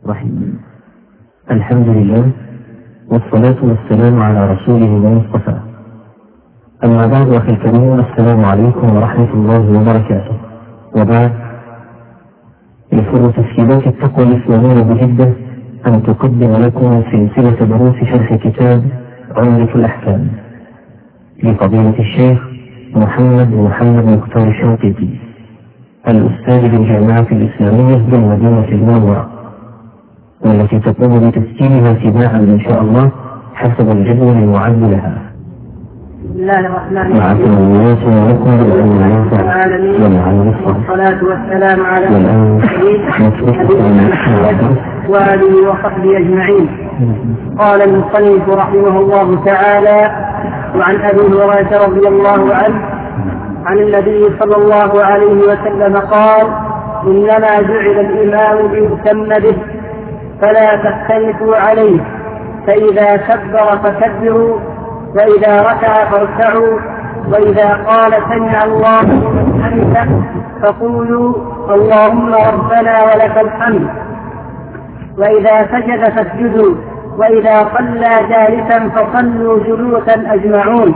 رحيم. الحمد لله والصلاة والسلام على رسوله المصطفى. أما بعد، أخي الكريم، السلام عليكم ورحمة الله وبركاته. وبعد، يسر تسهيلات التقوى الإسلامية بجدة أن تقدم لكم سلسلة دروس شرح كتاب عمدة الأحكام لفضيلة الشيخ محمد مختار الشنقيطي، الأستاذ بالجامعة الإسلامية بالمدينة المنورة، والتي تقوم بتسجيلها تباعا إن شاء الله حسب الجدول المعد لها. بسم الله الرحمن الرحيم. والصلاة والسلام على محمد وآله وصحبه أجمعين. قال المصنف رحمه الله تعالى: وعن أبي هريرة رضي الله عنه عن النبي صلى الله عليه وسلم قال: إنما جعل الإمام ليؤتم به فلا تختلفوا عليه، فإذا كبر فكبروا، وإذا ركع فاركعوا، وإذا قال سمع الله لمن حمده فقولوا اللهم ربنا ولك الحمد، وإذا سجد فاسجدوا، وإذا صلى جالسا فصلوا جلوسا أجمعون.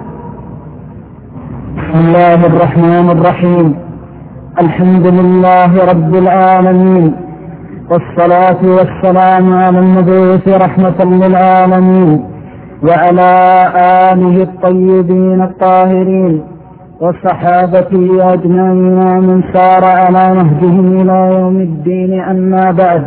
بسم الله الرحمن الرحيم. الحمد لله رب العالمين، والصلاة والسلام على المبعوث رحمة للعالمين، وعلى آله الطيبين الطاهرين وصحابته أجمعين ومن سار على نهجهم إلى يوم الدين. أما بعد،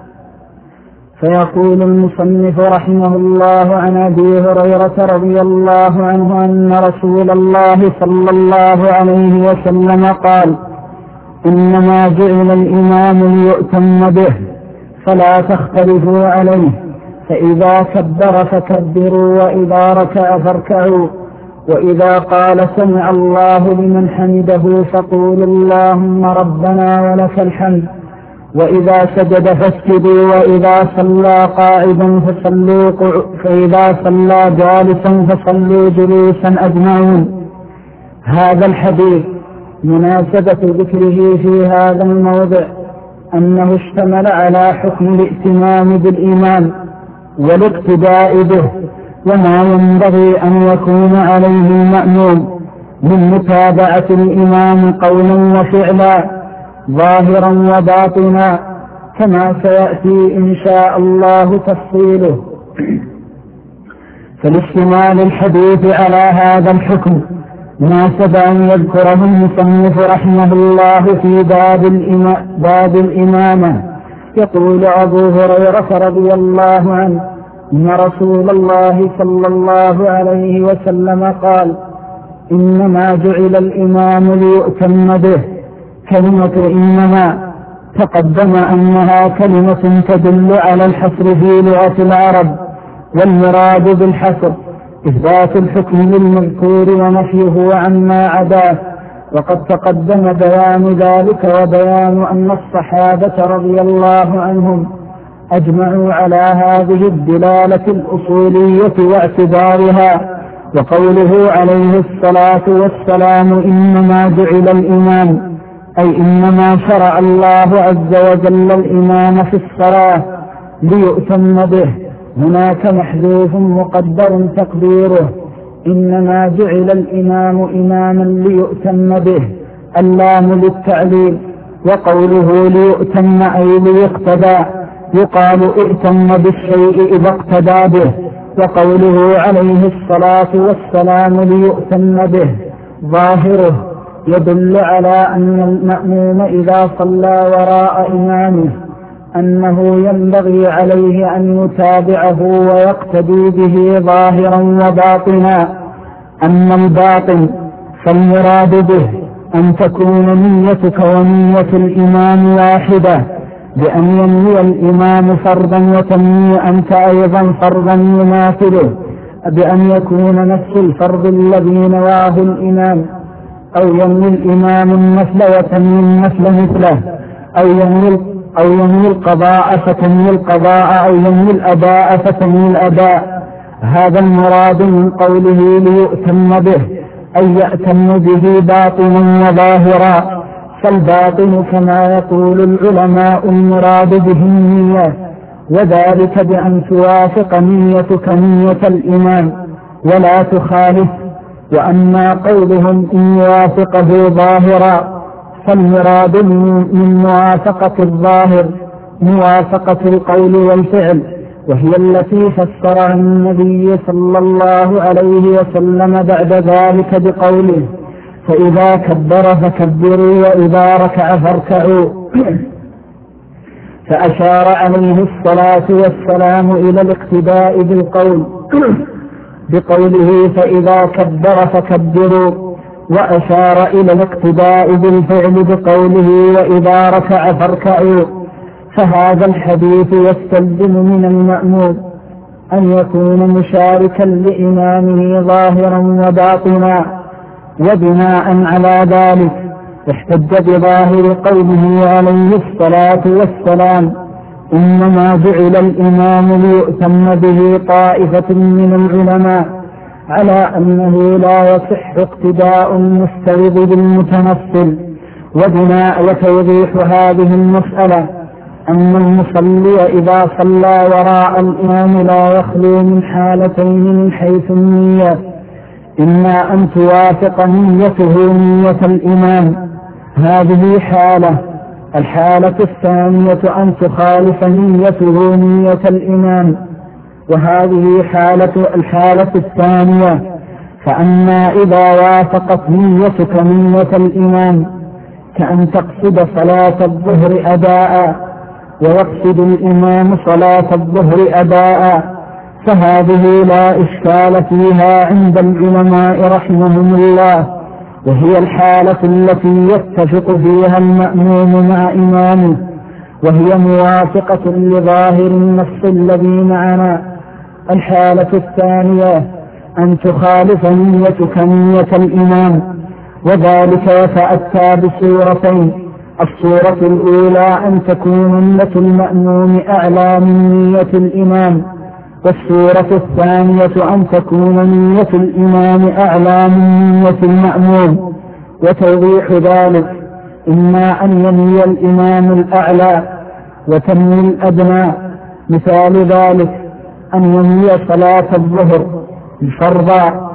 فيقول المصنف رحمه الله عن أبي هريرة رضي الله عنه أن رسول الله صلى الله عليه وسلم قال: إنما جعل الإمام ليؤتم به فلا تختلفوا عليه، فإذا كبر فكبروا، وإذا ركع فاركعوا، وإذا قال سمع الله لمن حمده فقولوا اللهم ربنا ولك الحمد، وإذا سجد فاسجدوا، وإذا صلى قاعدا فإذا صلى جالسا فصلوا جلوسا أجمعون. هذا الحديث مناسبة ذكره في هذا الموضع أنه اشتمل على حكم الائتمام بالإمام والاقتداء به، وما ينبغي أن يكون عليه المأموم من متابعة الإمام قولا وفعلا، ظاهرا وباطنا، كما سيأتي إن شاء الله تفصيله. فلاشتمال الحديث على هذا الحكم مناسب أن يذكره المصنف رحمه الله في باب الإمامة. يقول أبو هريرة رضي الله عنه إن رسول الله صلى الله عليه وسلم قال: إنما جعل الإمام ليؤتم به. كلمة إنما تقدم أنها كلمة تدل على الحصر في لغة العرب، والمراد بالحصر إثبات الحكم للمذكور ونفيه عما عداه، وقد تقدم بيان ذلك وبيان أن الصحابة رضي الله عنهم أجمعوا على هذه الدلالة الأصولية واعتبارها. وقوله عليه الصلاة والسلام إنما جعل الإمام، أي إنما شرع الله عز وجل الإمام في الصلاة ليؤتم به. هناك محذوف مقدر تقديره إنما جعل الإمام إماما ليؤتم به، اللام للتعليل. وقوله ليؤتم أي ليقتدى، يقال ائتم بالشيء إذا اقتدى به. وقوله عليه الصلاة والسلام ليؤتم به ظاهره يدل على أن المأموم إذا صلى وراء إمامه أنه ينبغي عليه أن يتابعه ويقتدي به ظاهرا وباطنا. أما الباطن فالمراد به أن تكون نيتك ونية الإمام واحدة، بأن ينوي الإمام فرضا وتنوي أنت أيضا فرضا يماثله، بأن يكون نفس الفرض الذي نواه الإمام، أو ينوي الإمام النفل وتنوي النفل مثله، أو ينوي القضاء فتنوي القضاء، أو ينوي الأداء فتنوي الأداء. هذا المراد من قوله ليؤتم به، أي يأتم به باطنا وظاهرا. فالباطن كما يقول العلماء المراد به النية، وذلك بأن توافق نيتك نية الإمام ولا تخالف. وأما قولهم إن يوافقه ظاهرا فالمراد من موافقة الظاهر موافقة القول والفعل، وهي التي فسرها النبي صلى الله عليه وسلم بعد ذلك بقوله فإذا كبر فكبروا وإذا ركع فاركعوا. فأشار عليه الصلاة والسلام إلى الاقتداء بالقول بقوله فإذا كبر فكبروا، وأشار إلى الاقتداء بالفعل بقوله وإذا ركع فاركعوا. فهذا الحديث يستلزم من المأمور أن يكون مشاركا لإمامه ظاهرا وباطنا، وبناء على ذلك احتج بظاهر قوله عليه الصلاة والسلام إنما جعل الإمام ليؤتم به طائفة من العلماء، على أنه لا يصح اقتداء المستوعب بالمتمثل. وبناء وتوضيح هذه المسألة أن المصلي إذا صلى وراء الإمام لا يخلو من حالتين من حيث النية: إما أن توافق نيته نية الإمام، هذه حالة. الحالة الثانية أن تخالف نيته نية الإمام، وهذه الحالة الثانية. فأما إذا وافقت نيتك نية الإمام كأن تقصد صلاة الظهر أداء ويقصد الإمام صلاة الظهر أداء، فهذه لا إشكال فيها عند العلماء رحمهم الله، وهي الحالة التي يتفق فيها المأموم مع إمامه، وهي موافقة لظاهر النص الذي معنا. الحالة الثانية أن تخالف نيتك نية الإمام، وذلك يتأتى بصورتين: الصورة الأولى أن تكون نية المأموم أعلى من نية الإمام، والصورة الثانية أن تكون نية الإمام أعلى من نية المأموم. وتوضيح ذلك إما أن ينوي الإمام الأعلى وتنوي الأدنى. مثال ذلك أن ينوي صلاة الظهر فرضا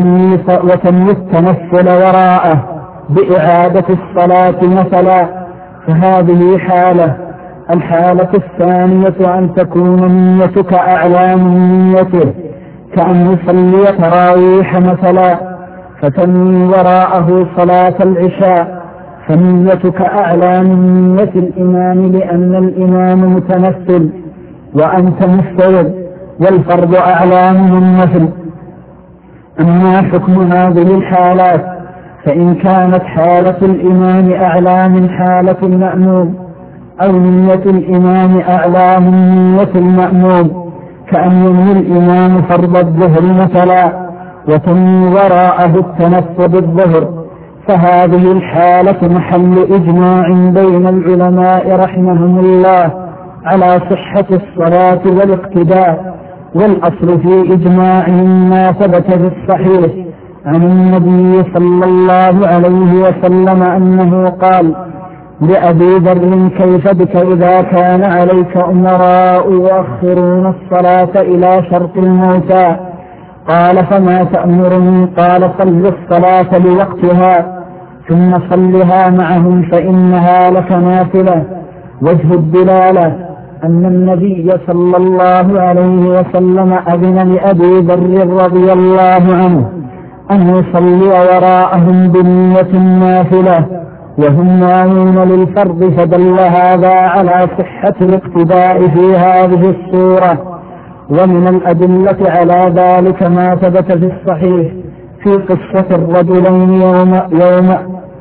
وتنوي التنفل وراءه بإعادة الصلاة مثلا، فهذه حالة. الحالة الثانية أن تكون نيتك أعلى من نيته، كأن يصلي تراويح مثلا فتنوي وراءه صلاة العشاء، فنيتك أعلى من نية الإمام لأن الإمام متنفل وأنت مستوعب، والفرض أعلى من النفل. أما حكم هذه الحالات فإن كانت حالة الإمام أعلى من حالة المأموم، أو نية الإمام أعلى من نية المأموم، كأن ينوي الإمام فرض الظهر مثلا وتنوي وراءه التنفل بالظهر، فهذه الحالة محل إجماع بين العلماء رحمهم الله على صحة الصلاة والاقتداء. والأصل في إجماعهم ما ثبت في الصحيح عن النبي صلى الله عليه وسلم أنه قال لأبي ذر: كيف بك إذا كان عليك أمراء يؤخرون الصلاة إلى شرط الموتى؟ قال: فما تأمرني؟ قال: صل الصلاة لوقتها ثم صلها معهم فإنها لك نافلة. وجه الدلالة أن النبي صلى الله عليه وسلم أذن لأبي ذر رضي الله عنه أن يصلي وراءهم بنية نافلة وهم ناوون للفرض، فدل هذا على صحة الاقتداء في هذه الصورة. ومن الأدلة على ذلك ما ثبت في الصحيح في قصة الرجلين يوم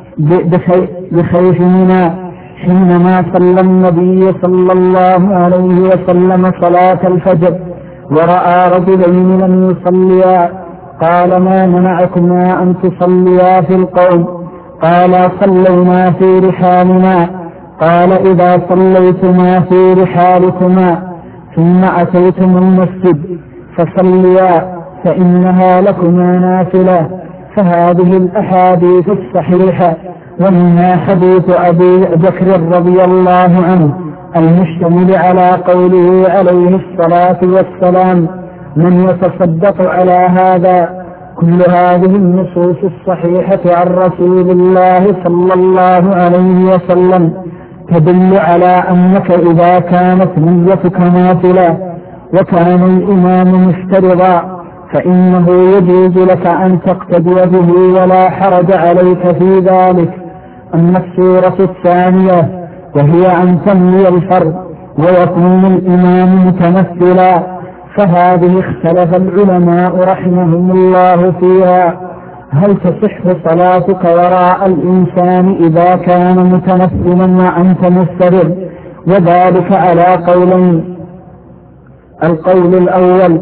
بخيف منى حينما صلى النبي صلى الله عليه وسلم صلاة الفجر ورأى رجلين لم يصليا، قال: ما منعكما أن تصليا في القوم؟ قال: صلينا في رحالنا. قال: إذا صليتما في رحالكما ثم أتيتم المسجد فصليا فإنها لكما نافلة. فهذه الأحاديث الصحيحة ومنها حديث أبي بكر رضي الله عنه المشتمل على قوله عليه الصلاة والسلام: من يتصدق على هذا. كل هذه النصوص الصحيحة عن رسول الله صلى الله عليه وسلم تدل على أنك إذا كانت نيتك نافلة وكان الإمام مفترضا فإنه يجوز لك أن تقتدي به ولا حرج عليك في ذلك. أما السورة الثانية وهي أن تنوي الفرض ويكون الإمام متمثلا، فهذه اختلف العلماء رحمهم الله فيها: هل تصح صلاتك وراء الإنسان إذا كان متمثلا وأنت مفترض؟ وذلك على قولين: القول الأول: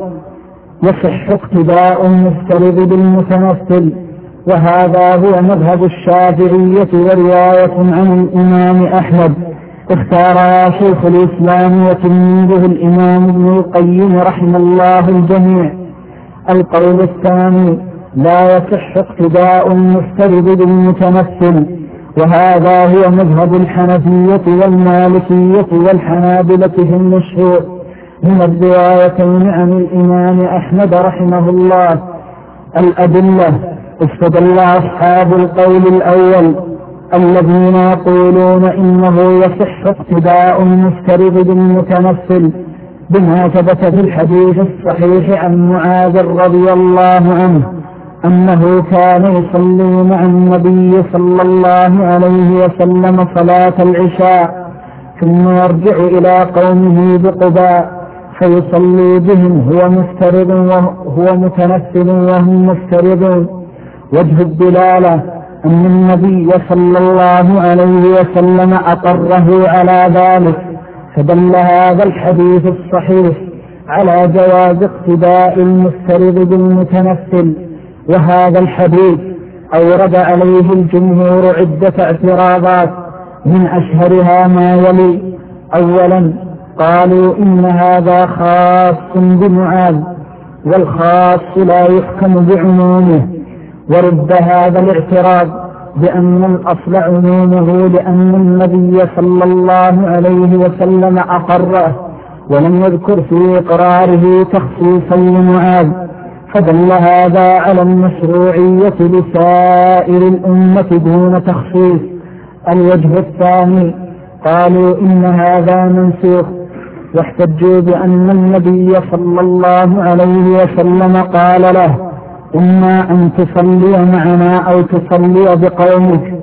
يصح اقتداء المفترض بالمتمثل، وهذا هو مذهب الشافعية ورواية عن الإمام أحمد، اختارها شيخ الإسلام وتلميذه الإمام ابن القيم رحمه الله الجميع. القول الثاني: لا يصح اقتداء المفترض بالمتمثل، وهذا هو مذهب الحنفية والمالكية والحنابلة في المشهور من الروايتين عن الإمام أحمد رحمه الله. الأدلة: استدل أصحاب القول الأول الذين يقولون إنه يصح اقتداء المفترض بالمتمثل بما ثبت في الحديث الصحيح عن معاذ رضي الله عنه أنه كان يصلي مع النبي صلى الله عليه وسلم صلاة العشاء ثم يرجع إلى قومه بقباء فيصلي بهم هو مفترض وهو متمثل وهم مفترضون. وجه الدلالة أن النبي صلى الله عليه وسلم أقره على ذلك، فدل هذا الحديث الصحيح على جواز اقتداء المفترض بالمتمثل. وهذا الحديث أورد عليه الجمهور عدة اعتراضات، من أشهرها ما يلي: أولا، قالوا إن هذا خاص بمعاذ والخاص لا يحكم بعمومه، ورد هذا الاعتراض بأن الأصل عمومه لأن النبي صلى الله عليه وسلم أقره ولم يذكر في إقراره تخصيصا لمعاذ، فدل هذا على المشروعية لسائر الأمة دون تخصيص. الوجه الثاني: قالوا إن هذا منسوخ، واحتجوا بأن النبي صلى الله عليه وسلم قال له: إما أن تصلي معنا أو تصلي بقومك.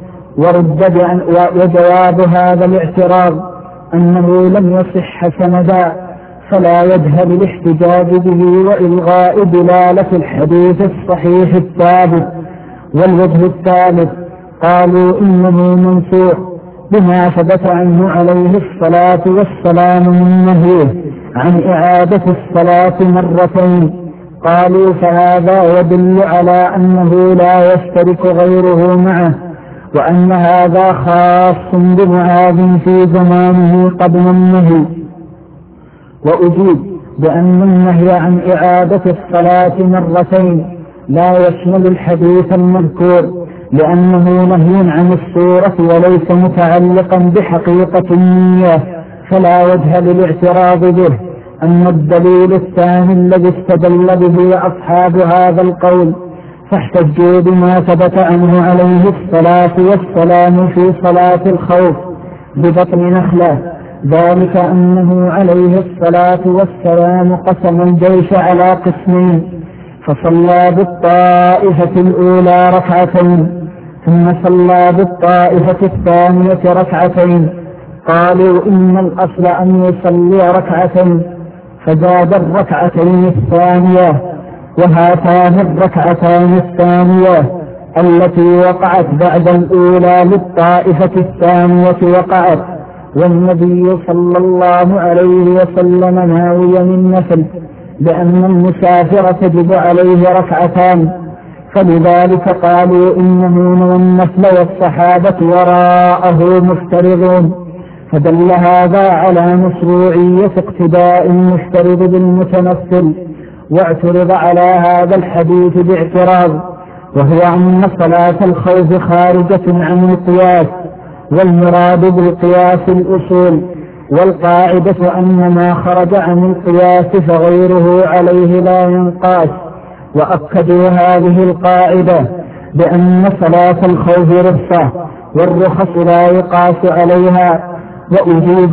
وجواب هذا الاعتراض أنه لم يصح سندا، فلا وجه للاحتجاج به وإلغاء دلالة الحديث الصحيح الثابت. والوجه الثالث: قالوا إنه منسوخ بما ثبت عنه عليه الصلاة والسلام من نهيه عن إعادة الصلاة مرتين. قالوا فهذا يدل على أنه لا يشترك غيره معه، وأن هذا خاص بمعاذ في زمانه قبل النهي. وأجيب بأن النهي عن إعادة الصلاة مرتين لا يشمل الحديث المذكور، لأنه نهي عن الصورة وليس متعلقا بحقيقة النية، فلا وجه للاعتراض به. أما الدليل الثاني الذي استدل به أصحاب هذا القول فاحتجوا بما ثبت عنه عليه الصلاة والسلام في صلاة الخوف ببطن نخلة، ذلك أنه عليه الصلاة والسلام قسم الجيش على قسمين، فصلى بالطائفة الأولى ركعتين ثم صلى بالطائفة الثانية ركعتين. قالوا إن الأصل أن يصلي ركعتين، فزاد الركعتين الثانية، وهاتان الركعتان الثانية التي وقعت بعد الأولى للطائفة الثانية وقعت، والنبي صلى الله عليه وسلم ناويا النفل، لأن المسافر تجب عليه ركعتان، فلذلك قالوا إنه نوى النفل والصحابة وراءه مفترضون. فدل هذا على مشروعية اقتداء المفترض بالمتمثل. واعترض على هذا الحديث باعتراض، وهو أن صلاة الخوف خارجة عن القياس، والمراد بالقياس الأصول، والقاعدة أن ما خرج عن القياس فغيره عليه لا ينقاس. وأكدوا هذه القاعدة بأن صلاة الخوف رخصة، والرخص لا يقاس عليها، وأجيب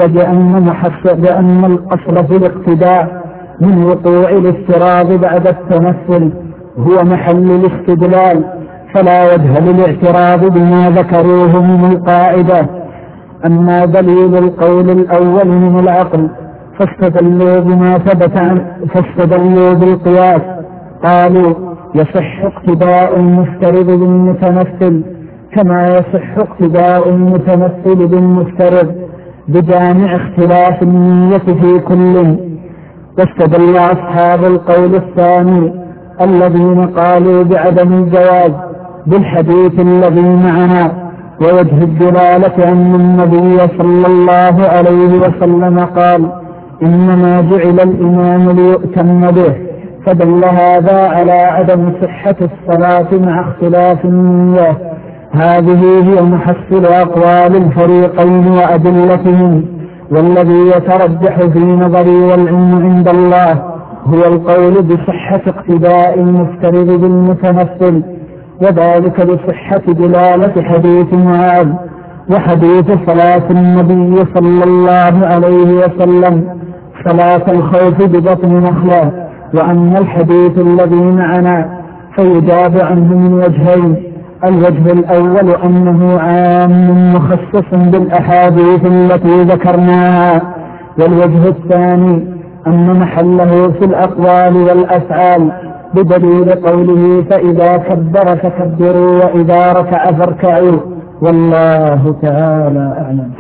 بأن الأصل في الاقتداء من وقوع الافتراض بعد التمثل هو محل الاستدلال، فلا وجه للاعتراض بما ذكروه من القاعدة. أما دليل القول الأول من العقل فاستدلوا بما ثبت فاستدلوا بالقياس، قالوا يصح اقتداء المفترض بالمتمثل كما يصح اقتداء المتمثل بالمفترض بجامع اختلاف النية في كل. واستدل أصحاب القول الثاني الذين قالوا بعدم الجواز بالحديث الذي معنا، ووجه الدلالة أن النبي صلى الله عليه وسلم قال إنما جعل الإمام ليؤتم به، فدل هذا على عدم صحة الصلاة مع اختلاف النية. هذه هي محصل أقوال الفريقين وأدلتهم، والذي يترجح في نظري والعلم عند الله هو القول بصحة اقتداء المفترض بالمتمثل، وذلك بصحة دلالة حديث معاذ وحديث صلاة النبي صلى الله عليه وسلم صلاة الخوف ببطن نخلة. وأن الحديث الذي معنا فيجاب عنه من وجهين: الوجه الأول أنه عام مخصص بالأحاديث التي ذكرناها، والوجه الثاني أن محله في الأقوال والأفعال بدليل قوله فإذا كبر فكبروا وإذا ركع فاركعوا، والله تعالى أعلم.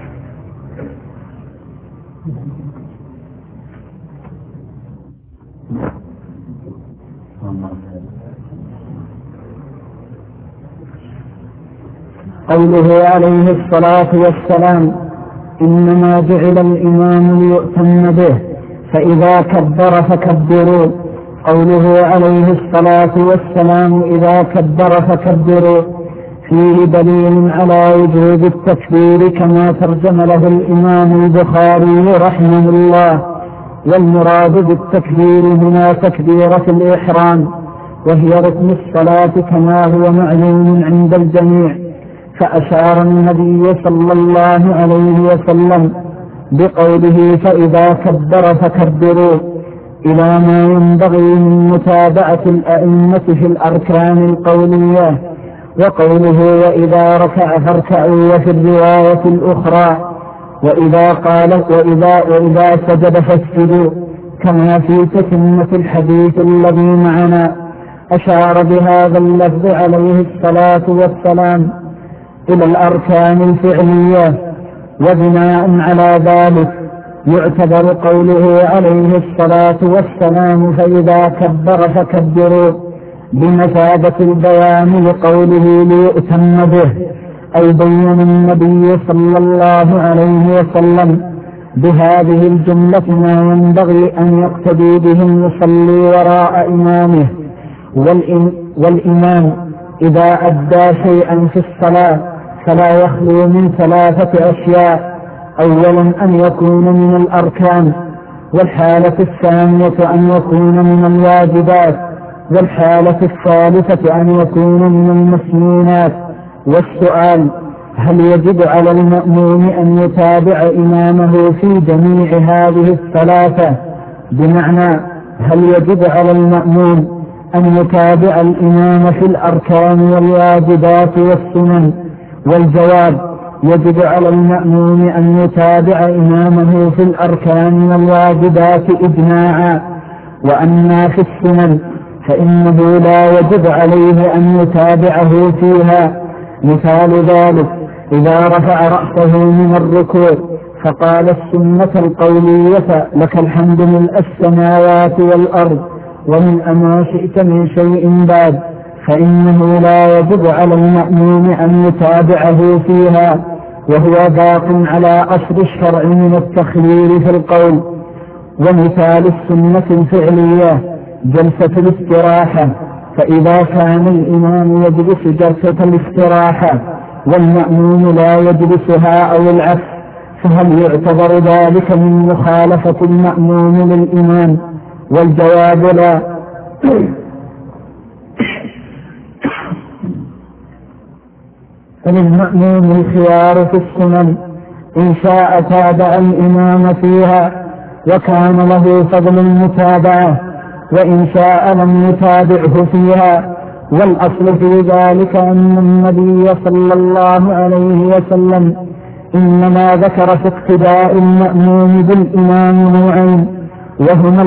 قوله عليه الصلاة والسلام إنما جعل الإمام ليؤتم به فإذا كبر فكبروا، قوله عليه الصلاة والسلام إذا كبر فكبروا فيه دليل على وجوب التكبير كما ترجم له الإمام البخاري رحمه الله. والمراد بالتكبير هنا تكبيرة الإحرام، وهي ركن الصلاة كما هو معلوم عند الجميع. فأشار النبي صلى الله عليه وسلم بقوله فإذا كبر فكبروا إلى ما ينبغي من متابعة الأئمة في الأركان القولية، وقوله وإذا ركع فاركعوا وفي الرواية الأخرى وإذا سجد فاسجدوا كما في تتمة الحديث الذي معنا. أشار بهذا اللفظ عليه الصلاة والسلام إلى الأركان الفعلية، وبناء على ذلك يعتبر قوله عليه الصلاة والسلام فإذا كبر فكبروا بمثابة البيان لقوله ليؤتم به، أي بين النبي صلى الله عليه وسلم بهذه الجملة ما ينبغي أن يقتدي به المصلي وراء إمامه. والإمام إذا أدى شيئا في الصلاة فلا يخلو من ثلاثة أشياء: أولا أن يكون من الأركان، والحالة الثانية أن يكون من الواجبات، والحالة الثالثة أن يكون من المسنونات. والسؤال: هل يجب على المأموم أن يتابع إمامه في جميع هذه الثلاثة؟ بمعنى هل يجب على المأموم أن يتابع الإمام في الأركان والواجبات والسنن؟ والجواب: يجب على المأموم أن يتابع إمامه في الأركان والواجبات إجماعا. وأما في السنن فإنه لا يجب عليه أن يتابعه فيها. مثال ذلك: إذا رفع رأسه من الركوع فقال السنة القولية لك الحمد ملء السماوات والأرض ومن ما شئت من شيء بعد، فإنه لا يجب على المأموم أن يتابعه فيها، وهو باق على أصل الشرع من التخيير في القول. ومثال السنة الفعلية جلسة الاستراحة، فإذا كان الإمام يجلس جلسة الاستراحة والمأموم لا يجلسها أو العكس، فهل يعتبر ذلك من مخالفة المأموم للإمام؟ والجواب لا. فللمأموم الخيار في السنن، إن شاء تابع الإمام فيها وكان له فضل المتابعة، وإن شاء لم يتابعه فيها. والأصل في ذلك أن النبي صلى الله عليه وسلم إنما ذكر في اقتداء المأموم بالإمام نوعين، وهما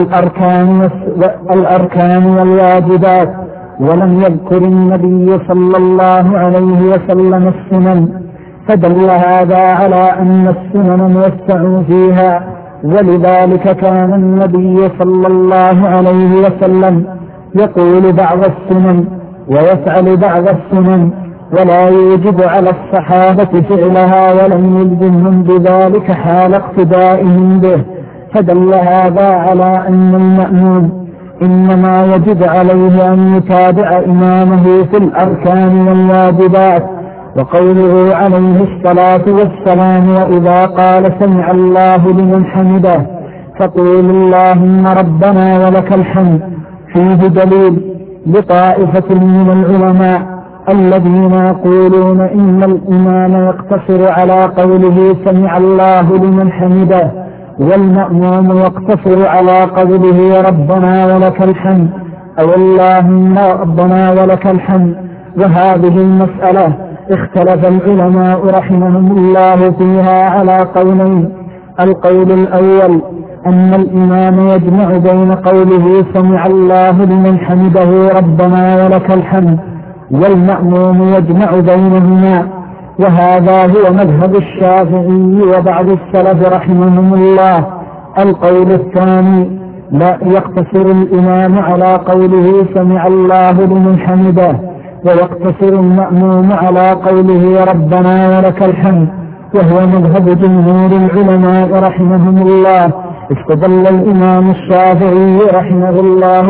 الأركان والواجبات، ولم يذكر النبي صلى الله عليه وسلم السنن، فدل هذا على أن السنن موسع فيها. ولذلك كان النبي صلى الله عليه وسلم يقول بعض السنن ويفعل بعض السنن، ولا يوجب على الصحابة فعلها ولم يلزمهم بذلك حال اقتدائهم به، فدل هذا على أن المأموم إنما يجب عليه أن يتابع إمامه في الأركان والواجبات. وقوله عليه الصلاة والسلام: وإذا قال سمع الله لمن حمده فقول اللهم ربنا ولك الحمد، فيه دليل لطائفة من العلماء الذين يقولون إن الإمام يقتصر على قوله سمع الله لمن حمده، والمأموم يقتصر على قوله ربنا ولك الحمد أو اللهم ربنا ولك الحمد. وهذه المسألة اختلف العلماء رحمهم الله فيها على قولين: القول الأول أن الإمام يجمع بين قوله سمع الله لمن حمده ربنا ولك الحمد والمأموم يجمع بينهما، وهذا هو مذهب الشافعي وبعض السلف رحمهم الله. القول الثاني: لا يقتصر الإمام على قوله سمع الله لمن حمده، ويقتصر المأموم على قوله ربنا ولك الحمد، وهو مذهب جمهور العلماء رحمهم الله. استدل الإمام الشافعي رحمه الله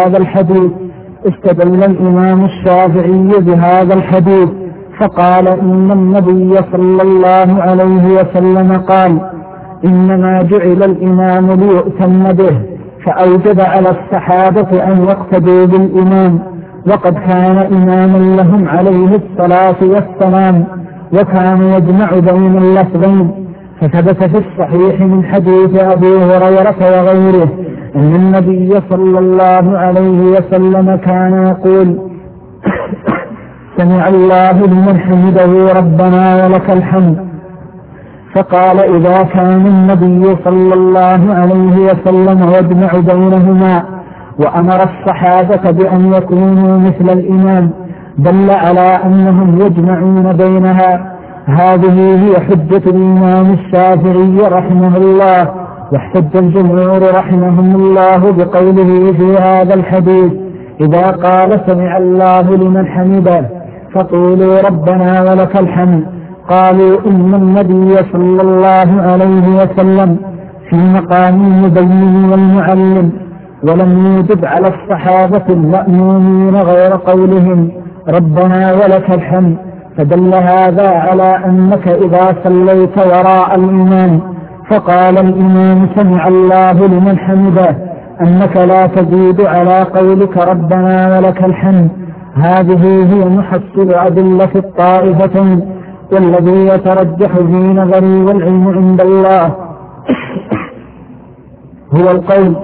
بهذا الحديث فقال: إن النبي صلى الله عليه وسلم قال: إنما جعل الإمام ليؤتم به، فأوجب على الصحابة أن يقتدوا بالإمام، وقد كان إماما لهم عليه الصلاة والسلام، وكان يجمع بين اللفظين. فثبت في الصحيح من حديث أبي هريرة وغيره أن النبي صلى الله عليه وسلم كان يقول: سمع الله لمن حمده ربنا ولك الحمد. فقال: إذا كان النبي صلى الله عليه وسلم يجمع بينهما وأمر الصحابة بأن يكونوا مثل الإمام دل على أنهم يجمعون بينها. هذه هي حجة الإمام الشافعي رحمه الله، واحتج الجمهور رحمهم الله بقوله في هذا الحديث: إذا قال سمع الله لمن حمده فقولوا ربنا ولك الحمد. قالوا: إن النبي صلى الله عليه وسلم في مقام المبين والمعلم، ولم يوجب على الصحابة المأمومين غير قولهم ربنا ولك الحمد. فدل هذا على أنك إذا صليت وراء الإمام فقال الإمام سمع الله لمن حمده أنك لا تزيد على قولك ربنا ولك الحمد. هذه هي محصل أدلة الطائفتين، والذي يترجح في نظري والعلم عند الله هو القول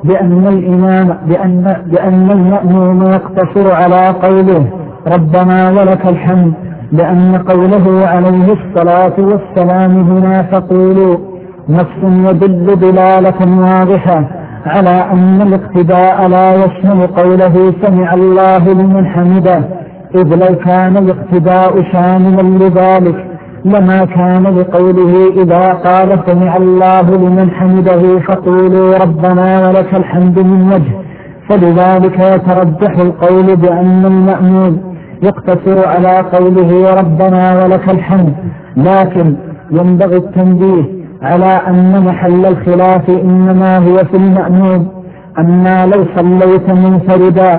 بأن المأموم يقتصر على قوله ربنا ولك الحمد، لأن قوله عليه الصلاة والسلام هنا فقولوا نص يدل دلالة واضحة على أن الاقتداء لا يشمل قوله سمع الله لمن حمده، إذ لو كان الاقتداء شاملا لذلك لما كان لقوله إذا قال سمع الله لمن حمده فقولوا ربنا ولك الحمد من وجه. فلذلك يترجح القول بأن المأموم يقتصر على قوله ربنا ولك الحمد، لكن ينبغي التنبيه على أن محل الخلاف إنما هو في المأموم. أما لو صليت منفردا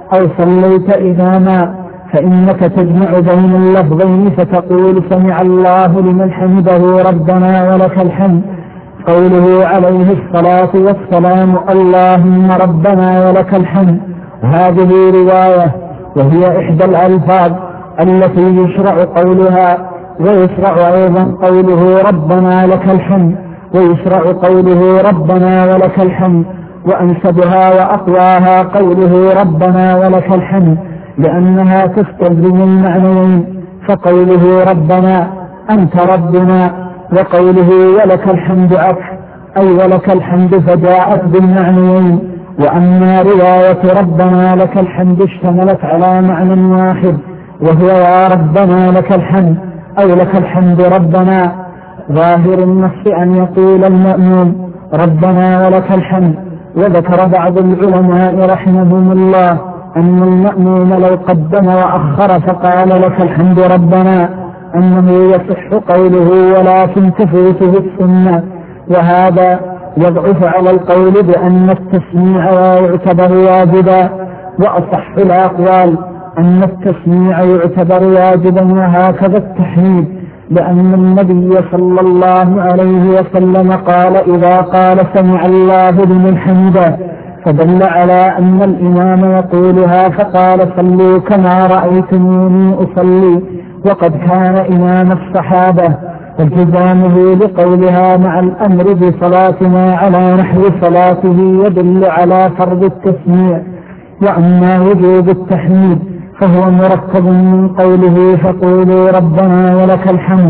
أو صليت إذا ما، فإنك تجمع بين اللفظين فتقول سمع الله لمن حمده ربنا ولك الحمد. قوله عليه الصلاة والسلام اللهم ربنا ولك الحمد، هذه رواية وهي إحدى الألفاظ التي يشرع قولها، ويشرع أيضا قوله ربنا لك الحمد، ويشرع قوله ربنا ولك الحمد، وأنسبها وأقواها قوله ربنا ولك الحمد، لأنها تستلزم المعنيين، فقوله ربنا أنت ربنا، وقوله ولك الحمد عطف أي ولك الحمد فجاءت بالمعنيين. وأما رواية ربنا لك الحمد اشتملت على معنى واحد، وهو يا ربنا لك الحمد أو لك الحمد ربنا. ظاهر النص أن يقول المأموم ربنا ولك الحمد. وذكر بعض العلماء رحمهم الله أن المأموم لو قدم وأخر فقال لك الحمد ربنا أنه يصح قوله ولكن تفوته السنة، وهذا يضعف على القول بأن التسميع يعتبر واجبا. وأصح الأقوال أن التسميع يعتبر واجبا وهكذا التحميد، لأن النبي صلى الله عليه وسلم قال إذا قال سمع الله لمن حمده، فدل على أن الإمام يقولها، فقال صلوا كما رأيتموني أصلي، وقد كان إمام الصحابة، والتزامه لقولها مع الأمر بصلاتنا على نحو صلاته يدل على فرض التسميع. وأما وجوب التحميد فهو مركب من قوله فقولوا ربنا ولك الحمد،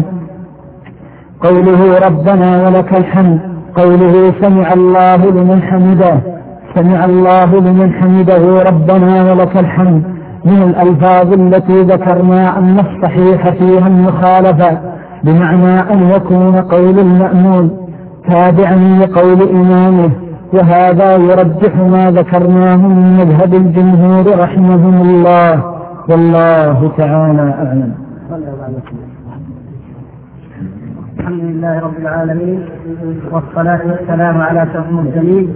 قوله ربنا ولك الحمد، قوله سمع الله لمن حمده، سمع الله لمن حمده ربنا ولك الحمد، من الألفاظ التي ذكرنا أن الصحيح فيها المخالفة، بمعنى أن يكون قول المأمون تابعا لقول إمامه، وهذا يرجح ما ذكرناه من مذهب الجمهور رحمهم الله، والله تعالى أعلم. الحمد لله رب العالمين، والصلاة والسلام على سيدنا المرسلين.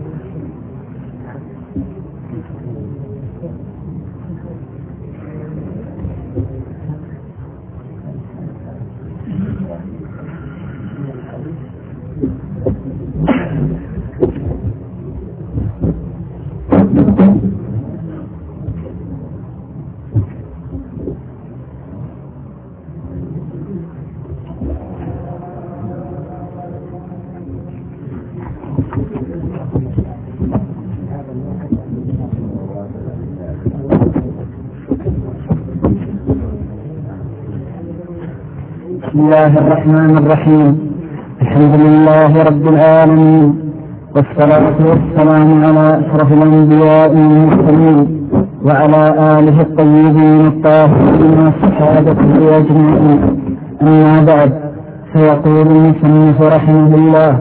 بسم الله الرحمن الرحيم. الحمد لله رب العالمين، والصلاة والسلام على أشرف الأنبياء والمرسلين، وعلى آله الطيبين الطاهرين وصحابته أجمعين. أما بعد، فيقول المصنف رحمه الله: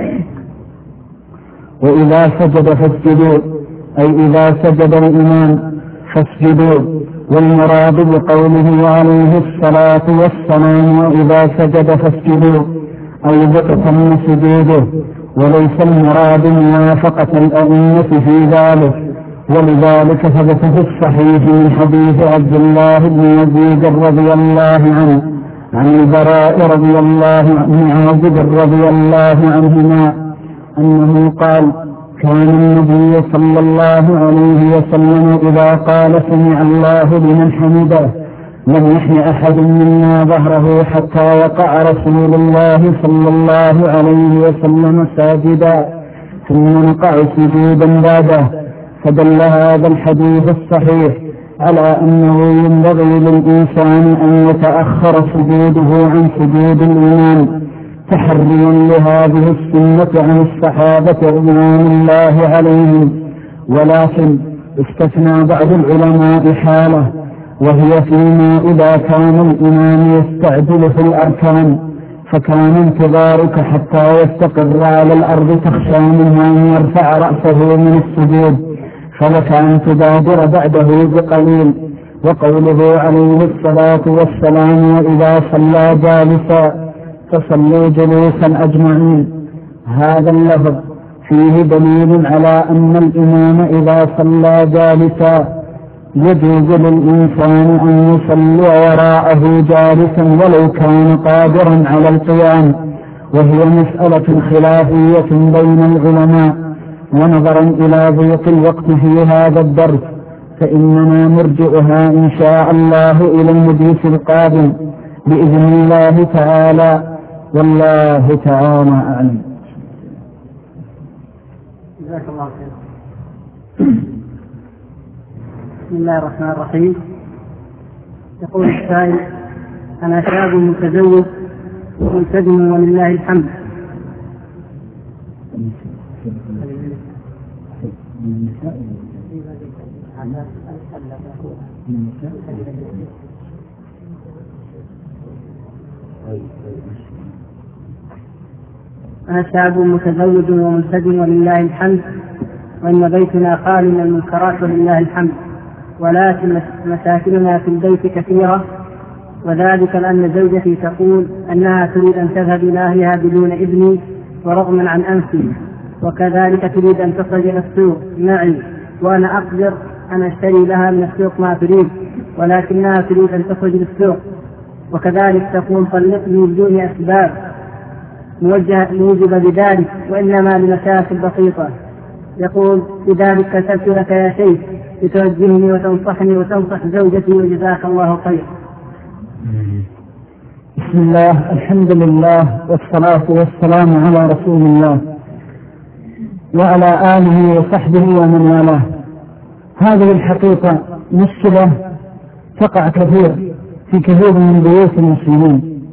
وإذا سجد فاسجدوا، أي إذا سجد الإمام فاسجدوا، والمراد بقوله عليه الصلاة والسلام وإذا سجد فاسجدوا أي بقتم سجوده، وليس المراد موافقة الأئمة في ذلك. ولذلك ثبت في الصحيح من حديث عبد الله بن يزيد رضي الله عنه عن البراء رضي الله عن عازب رضي الله عنهما أنه قال: كان النبي صلى الله عليه وسلم إذا قال سمع الله لمن حمده لم يحن أحد منا ظهره حتى يقع رسول الله صلى الله عليه وسلم ساجدا، ثم نقع سجودا بعده. فدل هذا الحديث الصحيح على أنه ينبغي للإنسان أن يتأخر سجوده عن سجود الإمام، تحريا لهذه السنة عن الصحابة رضوان الله عليهم. ولكن استثنى بعض العلماء حالة، وهي فيما إذا كان الإمام يستعجل في الأركان، فكان انتظارك حتى يستقر على الأرض تخشى منه أن يرفع رأسه من السجود، فلك أن تبادر بعده بقليل. وقوله عليه الصلاة والسلام وإذا صلى جالسا فصلوا جلوسا أجمعين، هذا اللفظ فيه دليل على أن الإمام إذا صلى جالسا يجوز للإنسان أن يصلي وراءه جالسا ولو كان قادرا على القيام، وهي مسألة خلافية بين العلماء. ونظرا إلى ضيق الوقت في هذا الدرس فإننا نرجئها إن شاء الله إلى المجلس القادم بإذن الله تعالى، والله تعالى أعلم. جزاك الله خير. بسم الله الرحمن الرحيم. يقول السائل: أنا شاب متزوج وملتزم ولله الحمد، أنا شاب متزوج وملتزم ولله الحمد، وإن بيتنا خال من المنكرات ولله الحمد، ولكن مشاكلنا في البيت كثيرة، وذلك لأن زوجتي تقول أنها تريد أن تذهب إلى أهلها بدون إذني ورغما عن أنفي، وكذلك تريد أن تخرج إلى السوق معي، وأنا أقدر أن أشتري لها من السوق ما تريد، ولكنها تريد أن تخرج للسوق، وكذلك تقول طلقني بدون أسباب موجبة بذلك، وإنما لمشاكل بسيطة. يقول: لذلك كتبت لك يا شيخ لتوجهني وتنصحني وتنصح زوجتي، وجزاك الله خير. بسم الله، الحمد لله، والصلاة والسلام على رسول الله وعلى آله وصحبه ومن والاه. هذه الحقيقة مشكلة تقع كثير في كثير من بيوت المسلمين،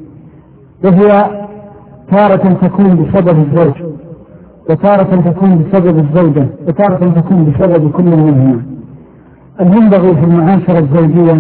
وهي تارة تكون بسبب الزوج، وتارة تكون بسبب الزوجة، وتارة تكون بسبب كل منهما. ينبغي في المعاشرة الزوجية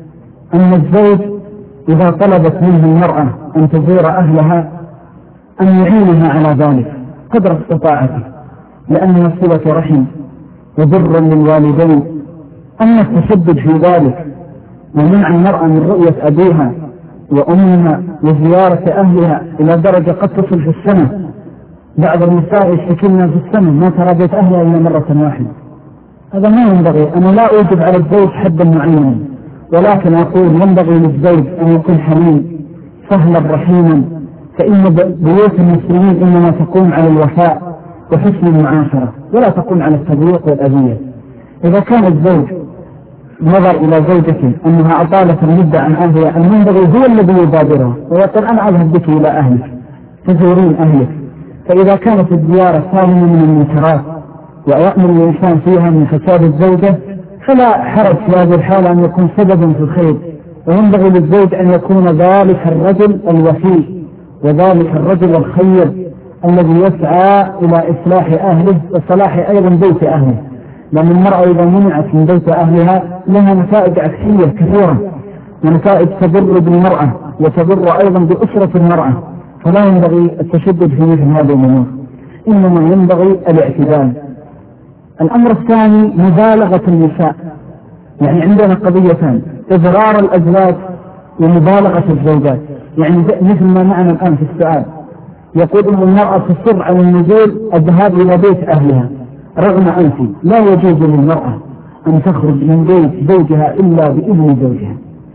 أن الزوج إذا طلبت منه المرأة أن تزور أهلها أن يعينها على ذلك قدر استطاعته، لأنها صلة رحم وبر للوالدين. أما التشدد في ذلك ومنع المرأة من رؤية أبيها وأمها وزيارة أهلها إلى درجة قد تصل في السنة، بعض النساء يشتكلنا في السنة ما ترى بيت أهلها إلا مرة واحدة. هذا ما ينبغي. أنا لا أوجب على الزوج حدا معينا، ولكن أقول ينبغي للزوج أن يكون حليم سهلا رحيما، فإن بيوت المسلمين إنما تقوم على الوفاء وحسن المعاشرة، ولا تقوم على التضييق والأذية. إذا كان الزوج نظر إلى زوجته أنها أطالت المدة عن أهلها، المنبغي هو الذي يبادرها ويقول أنا أذهب بك إلى أهلك تزورين أهلك. فإذا كانت الزيارة سالمة من المنكرات ويأمر الإنسان فيها من فساد الزوجة فلا حرج في هذه الحالة أن يكون سببا في الخير. وينبغي للزوج أن يكون ذلك الرجل الوفي وذلك الرجل الخير الذي يسعى إلى إصلاح أهله وصلاح أيضا بيت أهله، لأن المرأة إذا منعت من بيت أهلها لها نتائج عكسية كثيرة، ونتائج تضر بالمرأة وتضر أيضا بأسرة المرأة. فلا ينبغي التشدد في مثل هذه الأمور، إنما ينبغي الاعتدال. الأمر الثاني مبالغة النساء، يعني عندنا قضيتان: إضرار الأزواج ومبالغة الزوجات. يعني مثل ما معنا الآن في السؤال يقول أن المرأة تصر على النزول الذهاب إلى بيت أهلها رغم أنفه. لا يجوز للمرأة أن تخرج من بيت زوجها إلا بإذن زوجها،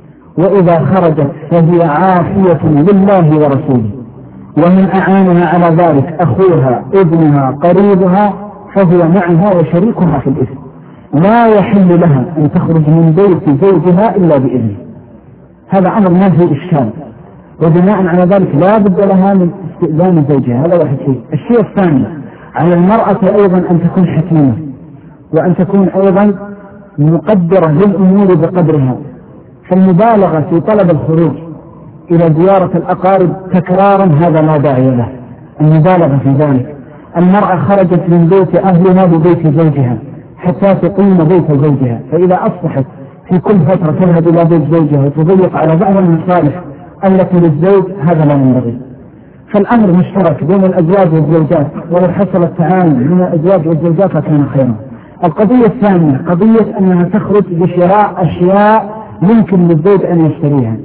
وإذا خرجت فهي عاصية لله ورسوله، ومن أعانها على ذلك أخوها ابنها قريبها فهو معها وشريكها في الإثم. لا يحل لها أن تخرج من بيت زوجها إلا بإذنه. هذا أمر ما فيه إشكال، وبناء على ذلك لا بد لها من استئذان زوجها. هذا واحد شيء. الشيء الثاني على المرأة أيضا أن تكون حكيمة، وأن تكون أيضا مقدرة للأمور بقدرها. فالمبالغة في طلب الخروج إلى زيارة الأقارب تكرارا هذا لا داعي له، المبالغة في ذلك. المرأة خرجت من بيت أهلها ببيت زوجها حتى تقيم بيت زوجها، فإذا أصبحت في كل فترة تذهب إلى بيت زوجها وتضيق على بعض المصالح التي للزوج هذا لا ينبغي. فالأمر مشترك بين الأزواج والزوجات، ولو حصل التعاون بين الأزواج والزوجات لكان خيرا. القضية الثانية قضية أنها تخرج بشراء أشياء يمكن للزوج أن يشتريها،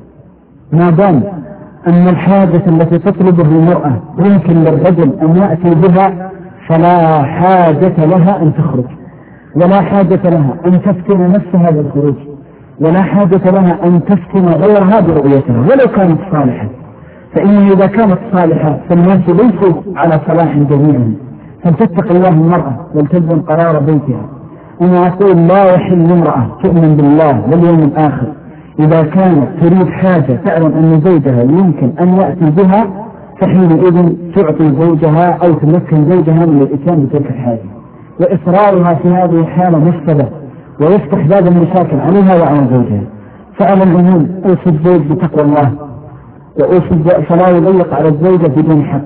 ما دام أن الحاجة التي تطلبه المرأة يمكن للرجل أن يأتي بها فلا حاجة لها أن تخرج. ولا حاجة لها أن تفتن نفسها بالخروج، ولا حاجة لها أن تفتن غيرها برؤيتها ولو كانت صالحة، فإنه إذا كانت صالحة فالناس ليسوا على صلاح جميعا، فلتتق الله المرأة ولتلزم قرار بيتها. أنا أقول لا يحل امرأة تؤمن بالله واليوم الآخر إذا كانت تريد حاجة تعلم أن زوجها يمكن أن يأتي بها فحينئذ تعطي زوجها أو تمكن زوجها من الإتيان بتلك الحاجة، وإصرارها في هذه الحالة مفسدة ويفتح باب المشاكل عليها وعلى زوجها. فعلى العموم أوصي الزوج بتقوى الله، وأوصي فلا يضيق على الزوجة بدون حق،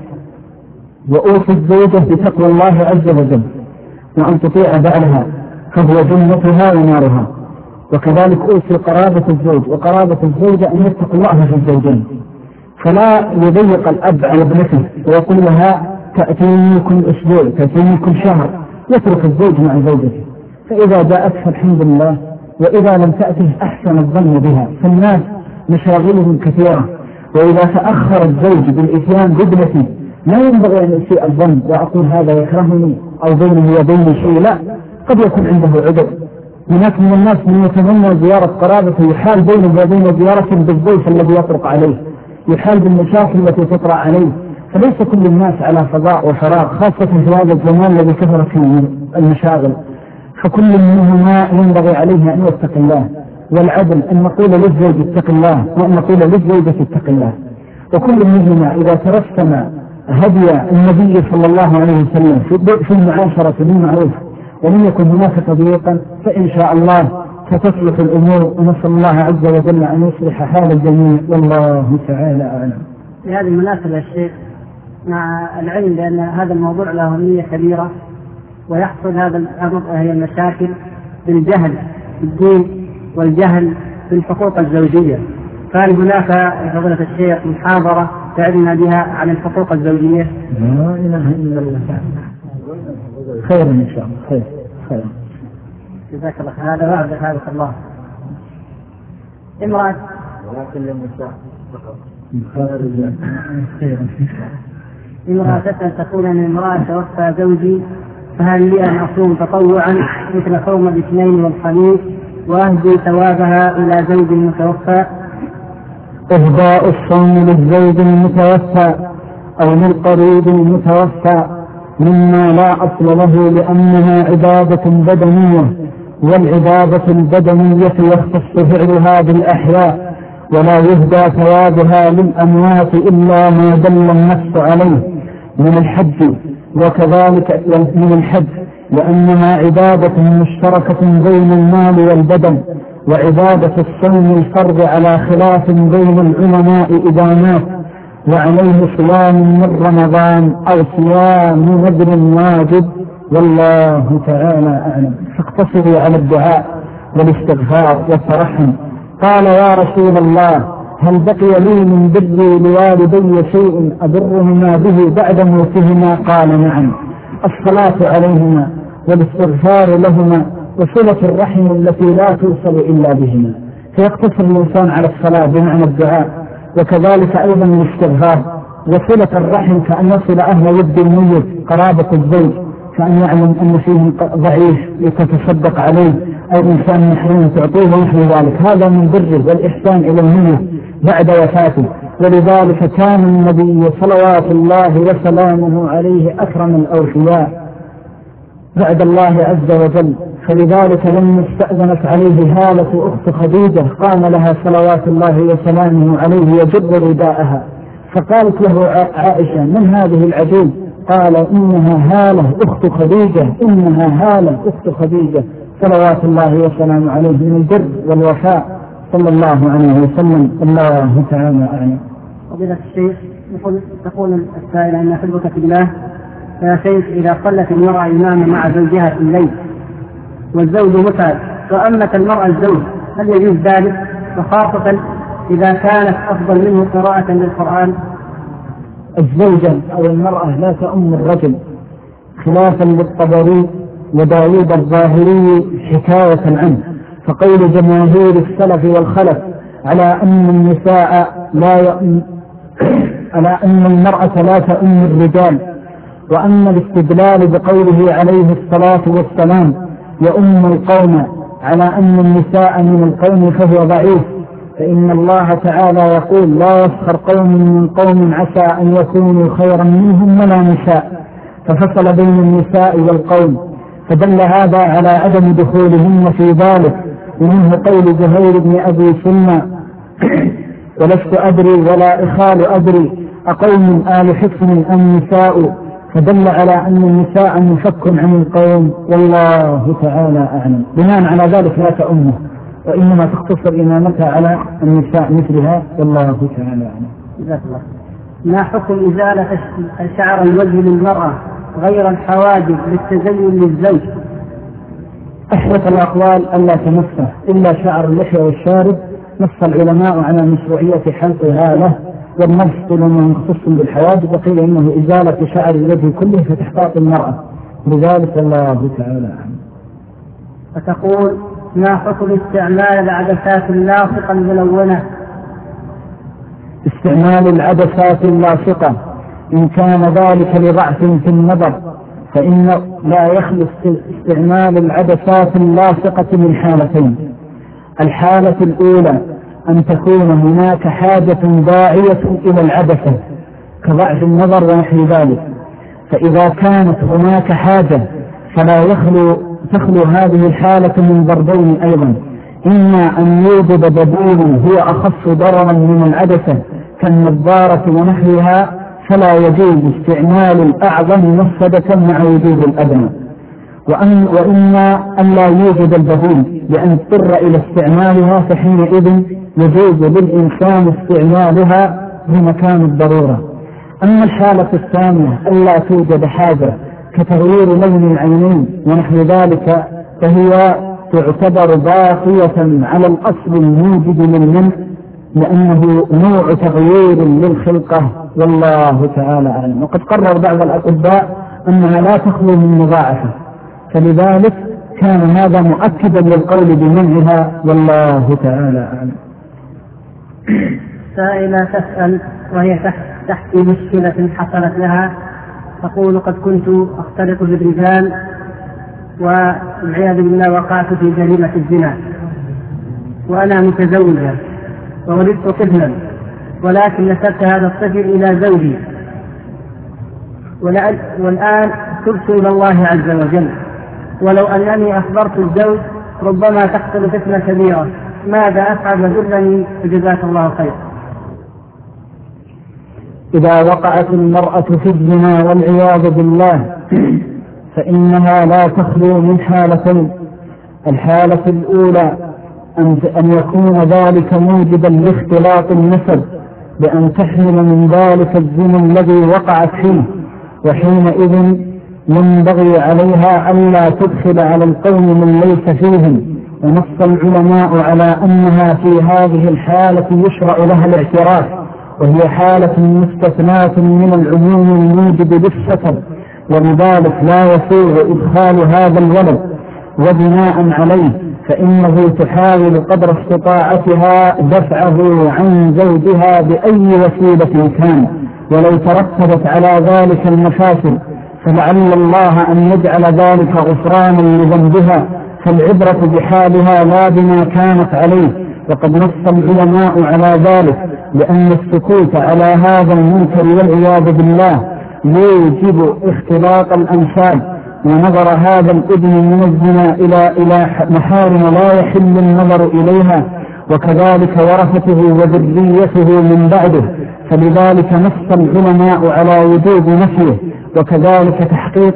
وأوصي الزوجة بتقوى الله عز وجل وأن تطيع بعلها فهو جنتها ونارها. وكذلك أوصي قرابة الزوج وقرابة الزوجة أن يتقوا الله في الزوجين، فلا يضيق الأب على ابنته ويقول لها تأتيني كل أسبوع تأتيني كل شهر، يترك الزوج مع زوجته، فإذا جاءت فالحمد لله، وإذا لم تأته أحسن الظن بها، فالناس مشاغلهم كثيرة، وإذا تأخر الزوج بالإتيان بابنته لا ينبغي أن يسيء الظن وأقول هذا يكرهني أو بينه وبيني شيء، لا، قد يكون عنده عذر. هناك من الناس من يتمنى زيارة قرابته يحال بينه وبين زيارة بالضيف الذي يطرق عليه، يحال بالمشاكل التي تطرأ عليه، فليس كل الناس على فضاء وفراغ، خاصة في هذا الزمان الذي كثرت فيه المشاغل، فكل منهما ينبغي عليه أن يتقي الله، والعدل أن نقول للزوج اتق الله وأن نقول للزوجة اتق الله، وكل منهما إذا ترسم هدي النبي صلى الله عليه وسلم في المعاشرة بالمعروف ولم يكن هناك تضييقا فإن شاء الله ستصلح الأمور، ونسأل الله عز وجل أن يصلح حال الجميع، والله تعالى أعلم. في هذه المناسبة الشيخ، مع العلم بأن هذا الموضوع له أهمية كبيرة ويحصل هذا الأمر وهي المشاكل بالجهل في الدين والجهل في الحقوق الزوجية، فهل هناك يا فضيلة الشيخ محاضرة تعلمنا بها عن الحقوق الزوجية؟ لا إله إلا الله. خير إن شاء الله. خير. جزاك الله خير. هذا بعد هذا الله. امرأة امرأة تقول أن امرأة توفى زوجي، فهل لي أن أصوم تطوعا مثل صوم الاثنين والخميس وأهدي ثوابها إلى زوج متوفى؟ إهداء الصوم للزوج المتوفى أو للقريب المتوفى مما لا أصل له، لأنها عبادة بدنية، والعبادة البدنية يختص فعلها بالأحياء، ولا يهدى ثوابها للأموات إلا ما دل النفس عليه من الحج، وكذلك من الحج، لأنها عبادة مشتركة بين المال والبدن، وعبادة الصوم الفرض على خلاف بين العلماء إذا مات وعليه صيام من رمضان أو صيام نذر واجب، والله تعالى أعلم. فاقتصروا على الدعاء والاستغفار والترحم. قال يا رسول الله هل بقي لي من بري لوالدي شيء أبرهما به بعد موتهما؟ قال نعم، الصلاة عليهما والاستغفار لهما وصلة الرحم التي لا توصل إلا بهما. فيقتصر الإنسان على الصلاة بمعنى الدعاء، وكذلك أيضا الاستغفار وصلة الرحم، كأن يصل أهل ود الميت قرابة الزوج، كأن يعلم أن فيه ضعيف لتتصدق عليه أو إنسان محروم تعطيه ونحو ذلك، هذا من بره والإحسان إلى الميت بعد وفاته. ولذلك كان النبي صلوات الله وسلامه عليه أكرم الأوفياء بعد الله عز وجل، فلذلك لما استأذنت عليه هالة أخت خديجة قام لها صلوات الله وسلامه عليه يجر رداءها، فقالت له عائشة من هذه العجوز؟ قال إنها هالة أخت خديجة، إنها هالة أخت خديجة صلوات الله وسلامه عليه من البر والوفاء صلى الله عليه وسلم. الله تعالى أعلم. فضيلة الشيخ، تقول السائل أن أحبك في الله يا شيخ، إذا صلت المرأة إماما مع زوجها في الليل والزوج متعب وأمت المرأة الزوج، هل يجوز ذلك؟ وخاصة إذا كانت أفضل منه قراءة للقرآن. الزوجة أو المرأة لا تؤم الرجل، خلافا للطبري وداود الظاهري حكاية عنه، فقول جماهير السلف والخلف على أن النساء على أن المرأة لا تؤم الرجال، وأن الاستدلال بقوله عليه الصلاة والسلام يؤم القوم على أن النساء من القوم فهو ضعيف، فإن الله تعالى يقول لا يسخر قوم من قوم عسى أن يكونوا خيرا منهم ولا نساء، ففصل بين النساء والقوم، فدل هذا على عدم دخولهن في ذلك. ومنه قول زهير بن أبي سلمى ولست أدري ولا إخال أدري أقوم آل حصن أم نساء، فدل على أن النساء مفك عن القوم، والله تعالى أعلم. بناء على ذلك لا تأمه، وإنما تختصر إمامتها على النساء مثلها، والله تعالى أعلم. ما حكم إزالة شعر الوجه للمرأة غير الحواجب للتزين للزوج؟ أحرص الأقوال ألا تمسه إلا شعر اللحية والشارب. نص العلماء على مشروعية حلقها له، والنص لما مختص بالحواجب وقيل إنه إزالة شعر الوجه كله فتحتاط المرأة، لذلك الله تعالى عنه. فتقول ما حكم استعمال العدسات اللاصقة الملونة؟ استعمال العدسات اللاصقة إن كان ذلك لضعف في النظر فإن لا يخلص استعمال العدسات اللاصقة من حالتين. الحالة الأولى أن تكون هناك حاجة داعية إلى العدسة كضعف النظر ونحو ذلك، فإذا كانت هناك حاجة فلا تخلو هذه الحالة من ضربين أيضا: إما أن يوجد بديل هو أخف ضررا من العدسة كالنظارة ونحوها فلا يجوز استعمال الأعظم مفسدة مع وجود الأدنى، وإما أن لا يوجد البديل لأن اضطر إلى استعمالها، فحينئذ يجوز للإنسان استعمالها بمكان الضرورة. أما الحالة الثانية ألا توجد حاجة كتغيير لون العينين ونحو ذلك فهي تعتبر باقية على الأصل الموجد للمنع، لأنه نوع تغيير للخلقة، والله تعالى أعلم. وقد قرر بعض الأطباء أنها لا تخلو من مضاعفة، فلذلك كان هذا مؤكدا للقول بمنعها، والله تعالى أعلم. سائلة تسأل وهي تحكي مشكلة حصلت لها، تقول قد كنت أختلط بالرجال والعياذ بالله وقعت في جريمة الزنا وأنا متزوجة وولدت طفلا، ولكن نسبت هذا الطفل إلى زوجي، والآن تبت إلى الله عز وجل، ولو أنني أخبرت الزوج ربما تحصل فتنة كبيرة، ماذا أفعل؟ وجزني جزاك الله خير. إذا وقعت المرأة في الزنا والعياذ بالله فإنها لا تخلو من حالتين: الحالة الأولى أن يكون ذلك موجبا لاختلاط النسب بأن تحمل من ذلك الزنا الذي وقعت فيه، وحينئذ ينبغي عليها ألا تدخل على القوم من ليس فيهم. ونص العلماء على أنها في هذه الحالة يشرع لها الاعتراف، وهي حالة مستثناة من العموم الموجب للستر، ولذلك لا يسوغ إدخال هذا الولد. وبناء عليه فإنه تحاول قدر استطاعتها دفعه عن زوجها بأي وسيلة كان، ولو ترتبت على ذلك المفاسد فلعل الله أن يجعل ذلك غفرانا لذنبها، فالعبرة بحالها لا بما كانت عليه. وقد نص العلماء على ذلك، لأن السكوت على هذا المنكر والعياذ بالله يوجب اختلاط الأنساب، ونظر هذا الابن من الزنا إلى محارم لا يحل النظر إليها، وكذلك ورثته وذريته من بعده، فلذلك نص العلماء على وجوب نفيه، وكذلك تحقيق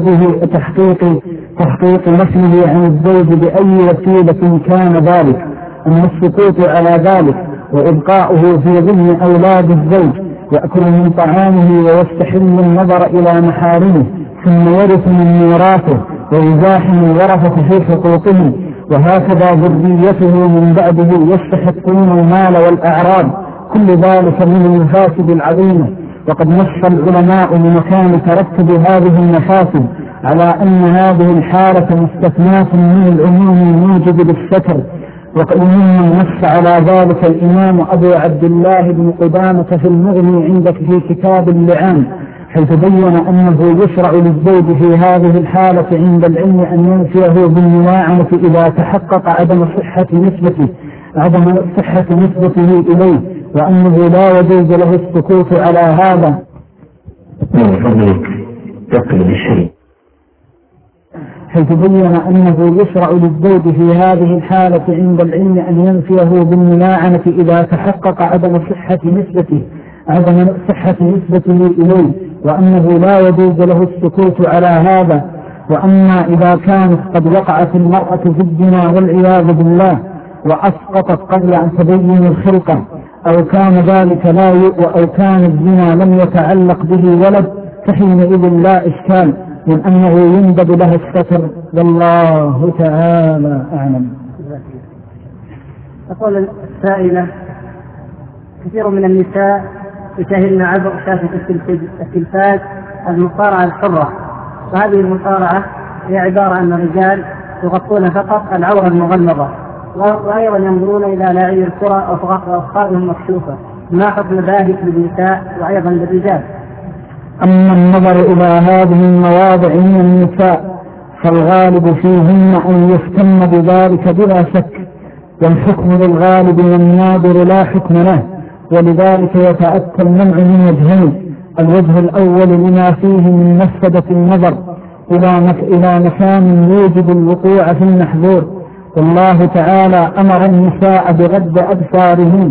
نفيه عن الزوج بأي وسيلة كان ذلك. أما السكوت على ذلك وإبقاؤه في ضمن أولاد الزوج يأكل من طعامه ويستحل النظر إلى محارمه ثم يرث من ميراثه ويزاحم الورثة في حقوقه، وهكذا ذريته من بعده يستحقون المال والأعراض، كل ذلك من المفاسد العظيمة. وقد نص العلماء بمكان ترتب هذه المفاسد على أن هذه الحالة مستثناة من العموم الموجب للستر، وقد نص على ذلك الإمام أبو عبد الله بن قدامة في المغني عندك في كتاب اللعان، حيث بين أنه يشرع للزوج في هذه الحالة عند العلم أن ينفيه بالمواعنة إذا تحقق عدم صحة نسبته إليه، وأنه لا يجوز له السكوت على هذا. من فضلك تقل الشيء. حيث بين أنه يشرع للزوج في هذه الحالة عند العلم أن ينفيه بالملاعنة إذا تحقق عدم صحة نسبته إليه، وأنه لا يجوز له السكوت على هذا. وأما إذا كانت قد وقعت المرأة في الزنا والعياذ بالله وأسقطت قبل أن تبين الخلقة، أو كان الزنا لم يتعلق به ولد، فحينئذ لا إشكال من أنه يندب لها الستر، والله تعالى أعلم. تقول السائلة: كثير من النساء يشاهدن عبر شاشة التلفاز المصارعة الحرة، وهذه المصارعة هي عبارة عن الرجال يغطون فقط العورة المغلظة، وأيضا ينظرون إلى لاعبي الكرة وأفخاذهم مكشوفة. ما حكم ذلك للنساء وأيضا للرجال؟ أما النظر إلى هذه المواضع من النساء فالغالب فيهن أن يهتم بذلك بلا شك، والحكم للغالب والنادر لا حكم له، ولذلك يتأتى المنع من وجهين: الوجه الأول لما فيه من مفسدة النظر إلى مكان يوجب الوقوع في المحظور، والله تعالى أمر النساء بغض أبصارهن،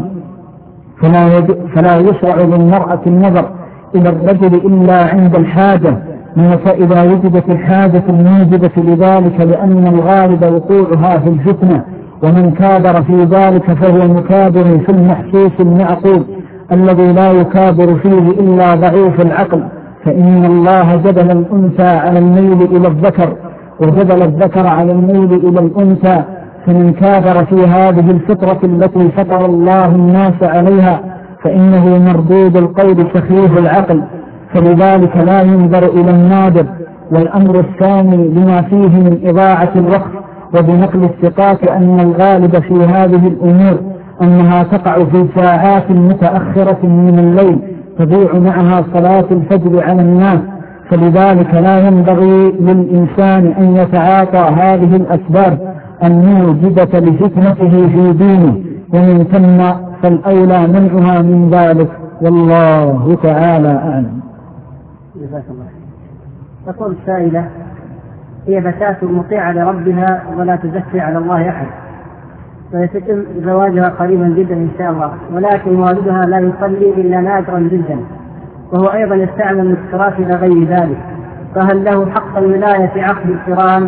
فلا يشرع للمرأة النظر إلى الرجل إلا عند الحاجة، فإذا وجدت الحاجة الموجبة لذلك، لأن الغالب وقوعها في الفتنة، ومن كابر في ذلك فهو مكابر في المحسوس المعقول الذي لا يكابر فيه إلا ضعيف العقل، فإن الله جبل الأنثى على الميل إلى الذكر، وجبل الذكر على الميل إلى الأنثى، فمن كابر في هذه الفطرة التي فطر الله الناس عليها فإنه مردود القول سخيف العقل، فلذلك لا ينظر إلى النادر. والأمر الثاني لما فيه من إضاعة الوقت، وبنقل الثقات أن الغالب في هذه الأمور أنها تقع في ساعات متأخرة من الليل تضيع معها صلاة الفجر على الناس، فلذلك لا ينبغي للإنسان أن يتعاطى هذه الأسباب الموجبة لفتنته في دينه، ومن ثم فالأولى منعها من ذلك، والله تعالى أعلم. جزاك الله. تقول السائلة: هي فتاة مطيعة لربها ولا تزكي على الله أحد، ويتم زواجها قريبا جدا إن شاء الله، ولكن والدها لا يصلي إلا نادرا جدا، وهو أيضا يستعمل المسكرات إلى غير ذلك، فهل له حق الولاية في عقد القران؟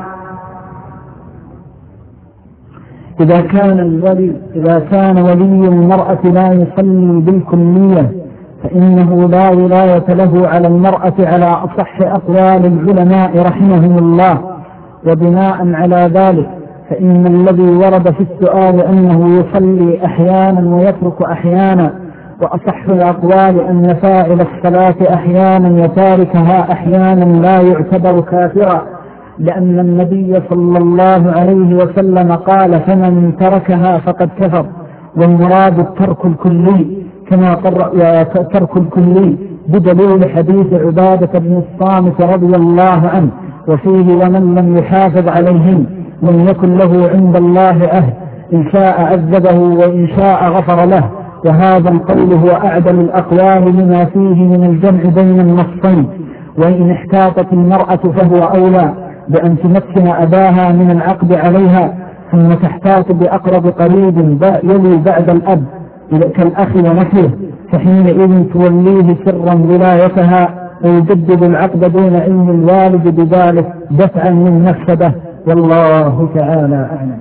إذا كان ولي المرأة لا يصلي بالكلية فإنه لا ولاية له على المرأة على أصح أقوال العلماء رحمهم الله. وبناء على ذلك فإن الذي ورد في السؤال أنه يصلي أحيانا ويترك أحيانا، وأصح الأقوال أن فاعل الصلاة أحيانا وتاركها أحيانا لا يعتبر كافرا، لأن النبي صلى الله عليه وسلم قال: فمن تركها فقد كفر. والمراد الترك الكلي كما ترك الكلي بدليل حديث عبادة بن الصامت رضي الله عنه، وفيه: ومن لم يحافظ عليهم لم يكن له عند الله عهد، إن شاء عذبه وإن شاء غفر له. وهذا القول هو أعدل الأقوال لما فيه من الجمع بين النصين. وإن احتاطت المرأة فهو أولى بأن تمكن أباها من العقد عليها، ثم تحتاط بأقرب قريب يلي بعد الأب كالأخ ونحوه، فحينئذ توليه سرا ولايتها ويجدد العقد دون علم الوالد بذلك دفعا من مفسده، والله تعالى أعلم.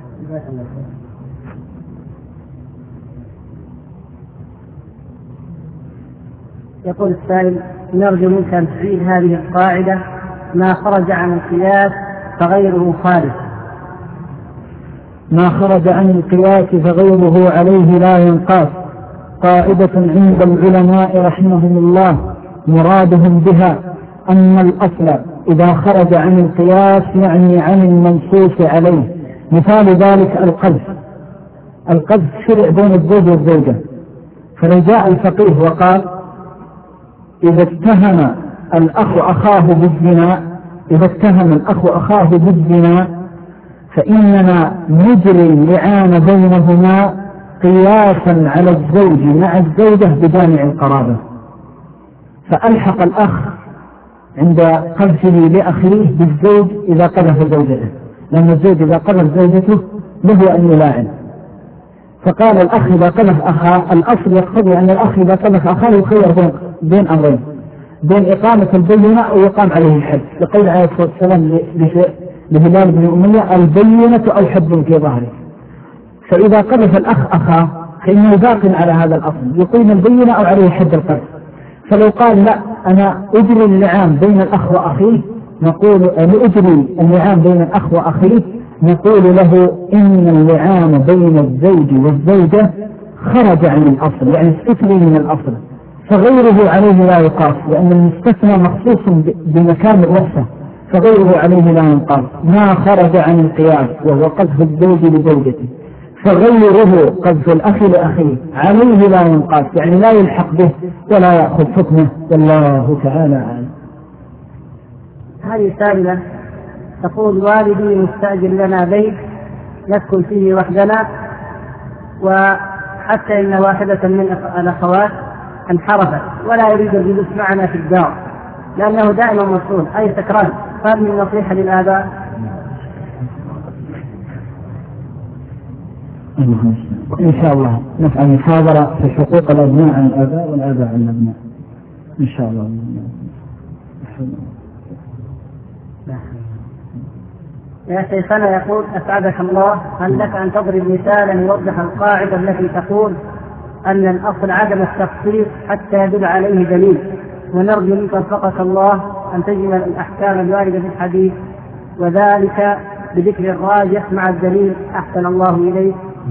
يقول السائل: نرجو منك أن تعيد هذه القاعدة: ما خرج عن القياس فغيره خالف. ما خرج عن القياس فغيره عليه لا ينقاس، قاعدة عند العلماء رحمهم الله مرادهم بها أن الأصل إذا خرج عن القياس يعني عن المنصوص عليه. مثال ذلك القذف شرع بين الزوج والزوجة، فلو جاء الفقيه وقال: إذا اتهم الأخ أخاه بالزنا، إذا اتهم الأخ أخاه بالزنا فإننا نجري اللعان بينهما قياسا على الزوج مع الزوجة بجامع القرابة، فألحق الأخ عند قذفه لأخيه بالزوج إذا قذف زوجته، لأن الزوج إذا قذف زوجته له أن يلاعن، فقال الأخ إذا قذف أخاه، الأصل يقتضي أن الأخ إذا قذف أخاه يخير بين أمرين، بين إقامة البينة أو يقام عليه الحد، لقول عليه الصلاة والسلام لهلال بن أمية البينة أو حد في ظهره. فإذا قذف الأخ أخاه فإنه باق على هذا الأصل، يقيم البينة أو عليه حد القذف. فلو قال لا أنا أجري اللعان بين الأخ وأخيه، نقول أجري اللعان بين الأخ وأخيه، نقول له إن اللعان بين الزوج والزوجة خرج عن الأصل، يعني استثني من الأصل، فغيره عليه لا يقاس، لأن المستثنى مخصوص بمكان الوصفة، فغيره عليه لا يقاس، ما خرج عن القياس وهو قذف الزوج لزوجته، فغيره قذف الأخ لأخيه عليه لا ينقاس، يعني لا يلحق به ولا يأخذ حكمه، والله تعالى أعلم. هذه سائلة تقول والدي مستأجر لنا بيت نسكن فيه وحدنا، وحتى إن واحدة من الأخوات انحرفت ولا يريد الجلوس معنا في الدار لأنه دائما مسؤول أي سكران، فهل من نصيحة للآباء؟ إن شاء الله نفعل محاضرة في حقوق الأبناء عن الآباء والآباء عن الأبناء إن شاء الله. يا شيخنا يقول أسعدك الله، هل لك أن تضرب مثالا يوضح القاعدة التي تقول أن الأصل عدم التخصيص حتى يدل عليه دليل، ونرجو منك وفقك الله أن تجمل الأحكام الواردة في الحديث وذلك بذكر الراجح مع الدليل، أحسن الله إليك.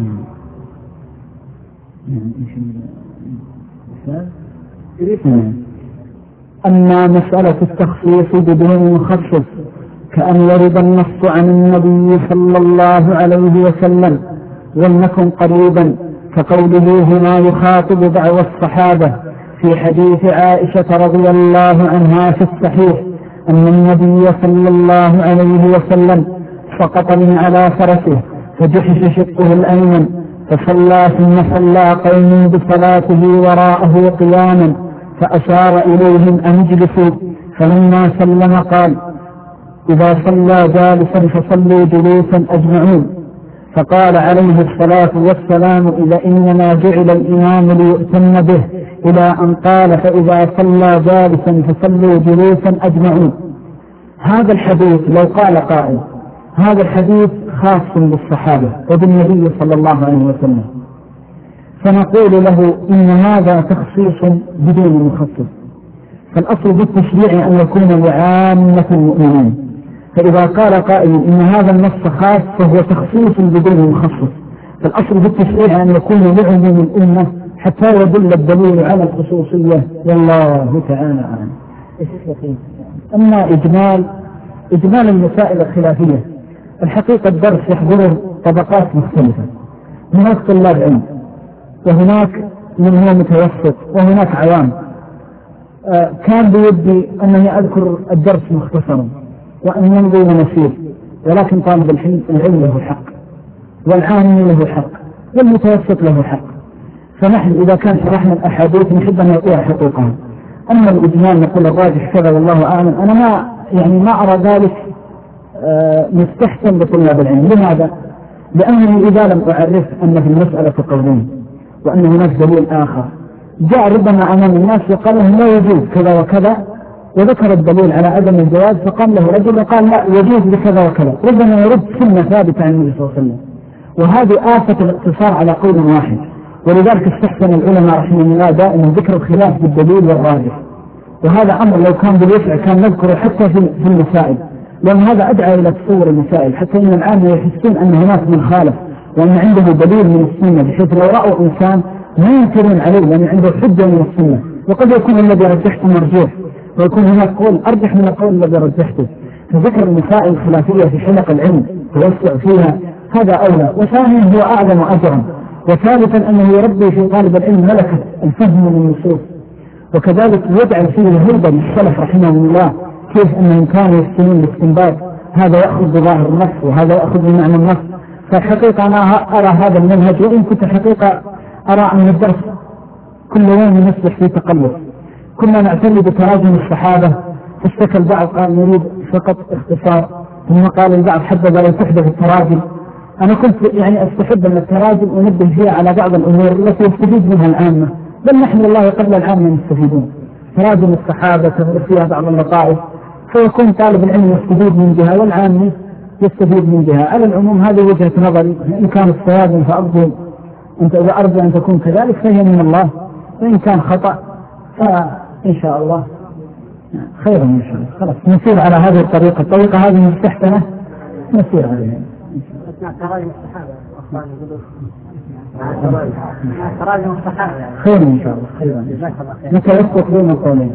أما مسألة التخصيص بدون مخصص كأن يرد النص عن النبي صلى الله عليه وسلم ولنكن قريبا كقوله هنا يخاطب دعوى الصحابة في حديث عائشة رضي الله عنها في الصحيح أن النبي صلى الله عليه وسلم سقط من على فرسه فجحش شقه الأيمن فصلى ثم صلى قوم بصلاته وراءه قياما فأشار إليهم أن اجلسوا، فلما سلم قال إذا صلى جالسا فصلوا جلوسا أجمعون، فقال عليه الصلاة والسلام إذا إنما جعل الإمام ليؤتم به، إلى أن قال فإذا صلى جالسا فصلوا جلوسا أجمعون. هذا الحديث لو قال قائل هذا الحديث خاص بالصحابة وبالنبي صلى الله عليه وسلم، فنقول له إن هذا تخصيص بدون مخصص، فالأصل بالتشريع أن يكون لعامة المؤمنين، فإذا قال قائل إن هذا النص خاص فهو تخصيص بدون مخصص، فالأصل بالتشريع أن يكون لعموم الأمة حتى يدل الدليل على الخصوصية، والله تعالى أعلم. أما إجمال المسائل الخلافية، الحقيقة الدرس يحضره طبقات مختلفة، هناك طلاب علم وهناك من هو متوسط وهناك عوام. كان بيدي أنني أذكر الدرس مختصرا وأن يمضي ونسير، ولكن طالب العلم له حق والعامي له حق والمتوسط له حق، فنحن إذا كان شرحنا الأحاديث نحب أن نعطيها حقوقها. أما الإجمال نقول الراجح كذا والله أعلم، أنا ما أرى ذلك مستحسن لطلاب العلم. لماذا؟ لأنني إذا لم أعرف أن في المسألة قولين وأن هناك دليل آخر، جاء ربما أمام الناس وقال لهم لا يجوز كذا وكذا وذكر الدليل على عدم الجواز، فقام له رجل وقال لا يجوز بكذا وكذا، ربما يرد سنة ثابتة عن النبي صلى الله عليه وسلم، وهذه آفة الاقتصار على قول واحد. ولذلك استحسن العلماء رحمه الله دائما ذكر الخلاف بالدليل والراجح، وهذا أمر لو كان بالوسع كان نذكره حتى في المسائل، لأن هذا أدعى إلى تصور المسائل، حتى إن العامة يحسون أن هناك من خالف وأن عنده دليل من السنة، بحيث لو رأوا إنسان ما ينكرون عليه لأن عنده حجة من السنة، وقد يكون الذي رجحته مرجوح ويكون هناك قول أرجح من القول الذي رجحته. فذكر المسائل الخلافية في حلق العلم توسع فيها هذا أولى، وثانيا هو أعظم أجرا، وثالثا أنه يربي في طالب العلم ملكة الفهم من النصوص، وكذلك يجعل فيه هربا السلف رحمه الله كيف أنهم كانوا يحسنون الاستنباط، هذا يأخذ بظاهر النص وهذا يأخذ بمعنى النص. فالحقيقة أنا أرى هذا المنهج، وإن كنت حقيقة أرى أن الدرس كل يوم يصبح فيه تقلب. كنا نعتني بتراجم الصحابة، فاشتكى البعض قال نريد فقط اختصار، ثم قال البعض حبذا لو تحدث التراجم. أنا كنت يعني أستحب أن التراجم أنبه فيها على بعض الأمور التي يستفيد منها العامة، بل نحن والله قبل العامة يستفيدون. تراجم الصحابة تمر فيها بعض اللطائف، فيكون طالب العلم يستفيد من جهة والعامة يستفيد من جهة. على العموم هذه وجهة نظري، إن كان الصواب فأرجو أنت إذا أرجو أن تكون كذلك فهي من الله، وإن كان خطأ فإن شاء الله خير إن شاء الله. خلاص نسير على هذه الطريقة هذه مستحسنة نسير عليها. تراجم الصحابة خير إن شاء الله، خير متى يسقط بين القولين.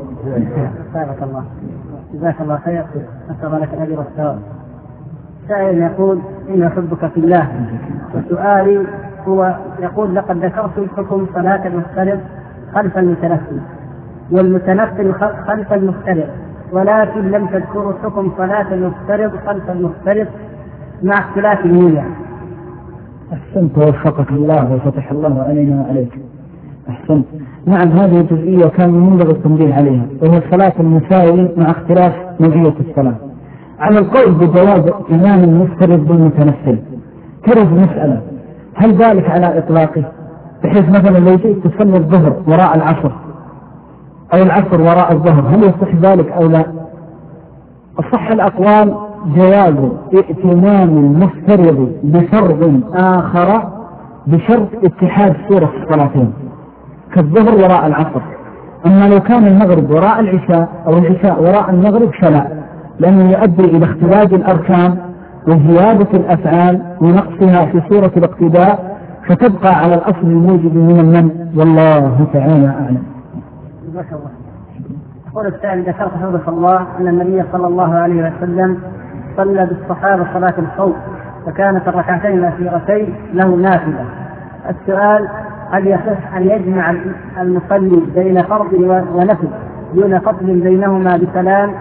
جزاك الله خير، أسأل لك الأجر والثواب. سائل يقول إن أحبك في الله، وسؤالي هو يقول لقد ذكرت حكم صلاة المفترض خلف المتنفل والمتنفل خلف المفترض، ولكن لم تذكروا حكم صلاة المفترض خلف المفترض مع اختلاف النية. أحسنت ووفقك الله وفتح الله علينا وعليك. أحسنت. نعم هذه الجزئية كان منبغي التنبيه عليها، وهي صلاة المساوي مع اختلاف نوعية الصلاة. على القول بجواز إمام المفترض بالمتنفل ترد مسألة، هل ذلك على إطلاقه؟ بحيث مثلا لو جئت تصلي الظهر وراء العصر أو العصر وراء الظهر، هل يصح ذلك أو لا؟ أصح الأقوال جواز ائتمام المفترض بفرض آخر بشرط اتحاد صورة الصلاتين كالظهر وراء العصر. أما لو كان المغرب وراء العشاء أو العشاء وراء المغرب فلا، لأنه يؤدي إلى اختلاج الأركان وزيادة الأفعال ونقصها في صورة الاقتداء، فتبقى على الأصل الموجب من المنع، والله تعالى أعلم. جزاك الله. يقول السائل ذكرت حفظك الله أن النبي صلى الله عليه وسلم صلى بالصحابة صلاة الخوف، فكانت الركعتين الأخيرتين له نافلة. السؤال هل يصح أن يجمع المصلي بين فرض ونفل دون فصل بينهما بسلام؟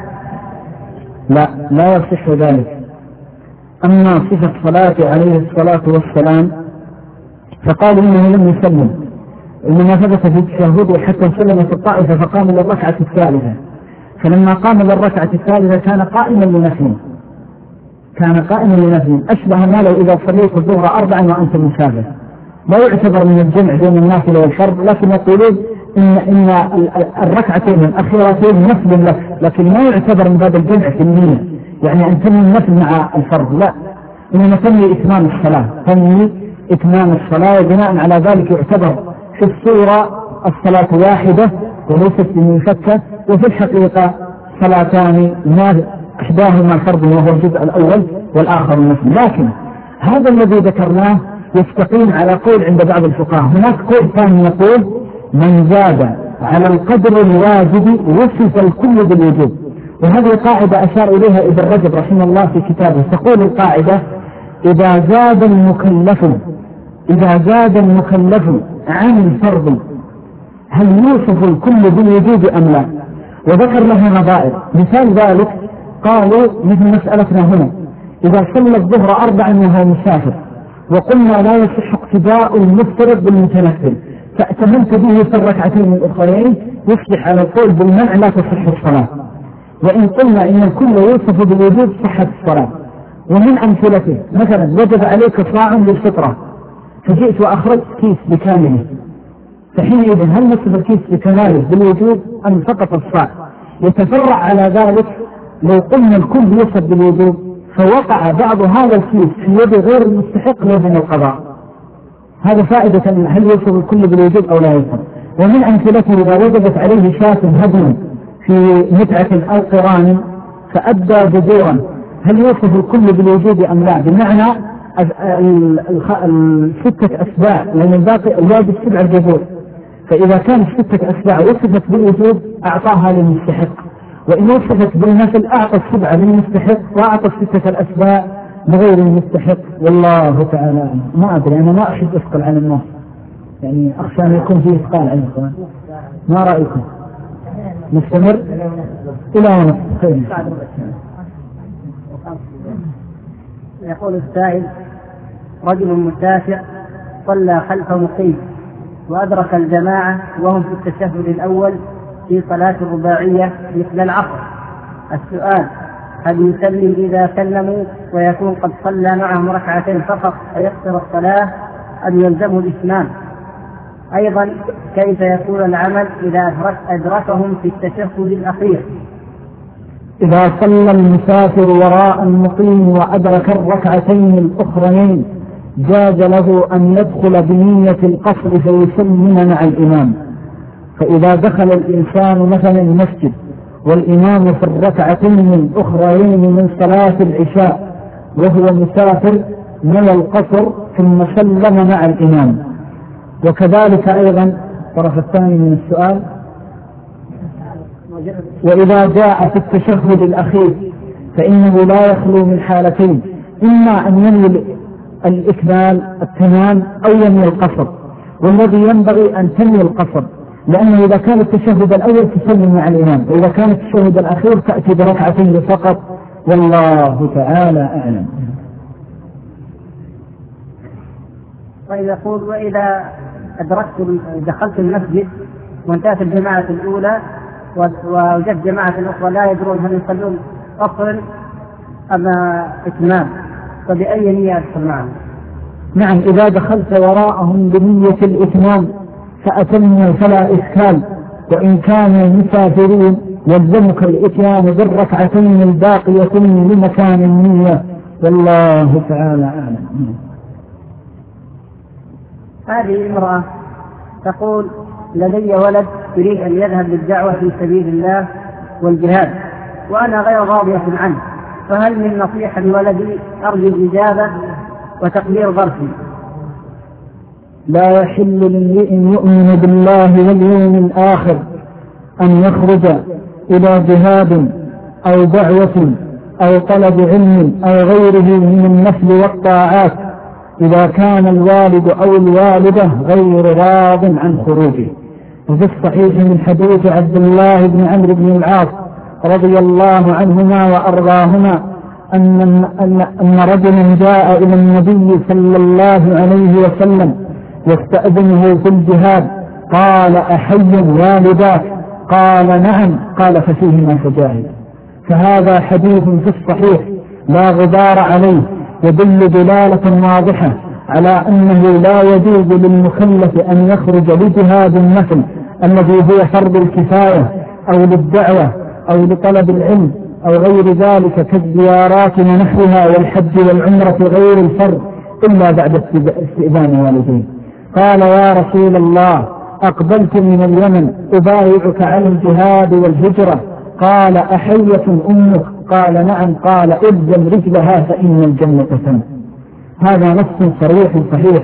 لا يصح ذلك. أما صفة صلاة عليه الصلاة والسلام فقال إنه لم يسلم، إنما ثبت في التشهد حتى سلم في الطائفة فقام للركعة الثالثة، فلما قام للركعة الثالثة كان قائما لنفل أشبه ما لو إذا صليت الظهر 4 وأنت مسافر، لا يعتبر من الجمع بين النافلة والفرض، لكن يقولون إن الركعتين الأخيرتين نفل لك، لكن ما يعتبر من باب الجمع في النية، يعني أن تنوي النفل مع الفرض، لا، إنما تنوي إتمام الصلاة، وبناء على ذلك يعتبر في الصورة الصلاة واحدة وليست بمنفكة، وفي الحقيقة صلاتان إحداهما فرض وهو الجزء الأول والآخر النفل. لكن هذا الذي ذكرناه يستقيم على قول عند بعض الفقهاء. هناك قول ثاني يقول من زاد على القدر الواجب وصف الكل بالوجوب، وهذه قاعدة أشار إليها ابن رجب رحمه الله في كتابه. تقول القاعدة إذا زاد المكلف عن الفرض هل يوصف الكل بالوجوب أم لا؟ وذكر لها نظائر. مثال ذلك قالوا مثل مسألتنا هنا، إذا صلى الظهر 4 وهو مسافر وقلنا لا يصح اقتداء المفترض بالمتنفل، فأتممت به في الركعتين الأخرين، يصبح على القول بالمنع لا تصح الصلاة. وإن قلنا إن الكل يوصف بالوجوب صحة الصلاة. ومن أمثلته مثلا وجب عليك صاع للفطرة، فجئت وأخرجت كيس بكامله، فحينئذ هل نصف الكيس بكماله بالوجوب أم فقط الصاع؟ يتفرع على ذلك لو قلنا الكل يوصف بالوجوب فوقع بعض هذا الكيس في يد غير المستحق لازم القضاء. هذا فائدة هل يوصف الكل بالوجوب أو لا يوصف. ومن أمثلته إذا وجبت عليه شاة هدم في متعة أو قران فأدى جذورا، هل يوصف الكل بالوجوب أم لا؟ بمعنى 6 أسباع، لأن الباقي الواجب 7 جذور، فإذا كان 6 أسباع وصفت بالوجوب أعطاها للمستحق، وإن وصفت بالنفل أعطى 7 للمستحق وأعطى 6 الأسباع لغير المستحق. والله تعالى ما أدري، أنا ما أحب أثقل على الناس، يعني أخشى أن يكون فيه إثقال على الإخوان. ما رأيكم؟ نستمر إلى ونصف. يقول السائل: رجل مسافر صلى خلف مقيم وأدرك الجماعة وهم في التشهد الأول في صلاة الرباعية مثل العصر. السؤال: هل يسلم إذا سلموا ويكون قد صلى معهم ركعتين فقط فيقصر الصلاة أم يلزمه الإتمام؟ أيضا كيف يكون العمل إذا أدركهم في التشهد الأخير؟ إذا صلى المسافر وراء المقيم وأدرك الركعتين الأخرين جاز له أن يدخل بنية القصر فيسلم مع الإمام. فإذا دخل الإنسان مثلا المسجد والإمام في الركعتين الأخرين من صلاة العشاء وهو مسافر نوى القصر ثم سلم مع الإمام. وكذلك أيضا الطرف الثاني من السؤال: وإذا جاء في التشهد الأخير فإنه لا يخلو من حالتين: إما أن ينوي الإكمال التمام أو ينوي القصر، والذي ينبغي أن تنوي القصر، لأنه إذا كان التشهد الأول تسلم مع الإمام، وإذا كان التشهد الأخير تأتي بركعتين فقط، والله تعالى أعلم. طيب يقول: وإذا دخلت المسجد وانتهت الجماعة الأولى ووجدت جماعة الأخرى لا يدرون هل يصلون قصر أم إتمام، فبأي نية أدخل معهم؟ نعم، إذا دخلت وراءهم بنية الإتمام فأتموا فلا إشكال، وإن كانوا مسافرين يلزمك الإتيان بالركعتين الباقيتين لمكان النية، والله تعالى أعلم. هذه امرأة تقول: لدي ولد يريد أن يذهب للدعوة في سبيل الله والجهاد وأنا غير راضية عنه، فهل من نصيحة لولدي أرجو الإجابة وتقدير ظرفي؟ لا يحل لامرئ يؤمن بالله واليوم الآخر أن يخرج إلى جهاد أو دعوة أو طلب علم أو غيره من النفل والطاعات إذا كان الوالد أو الوالدة غير راض عن خروجه. وفي الصحيح من حديث عبد الله بن عمرو بن العاص رضي الله عنهما وأرضاهما أن رجلا جاء إلى النبي صلى الله عليه وسلم يستأذنه في الجهاد، قال: أحي والداك؟ قال: نعم. قال: ففيهما فجاهد. فهذا حديث في الصحيح لا غبار عليه، يدل دلالة واضحة على أنه لا يجوز للمكلف أن يخرج لجهاد النفل الذي هو فرض الكفاية أو للدعوة أو لطلب العلم أو غير ذلك كالزيارات ونحوها والحج والعمرة غير الفرض إلا بعد استئذان والديه. قال: يا رسول الله، أقبلت من اليمن أبايعك على الجهاد والهجرة. قال: أحية أمك؟ قال: نعم. قال: إلزم رجلها فإن الجنة تم. هذا نص صريح صحيح.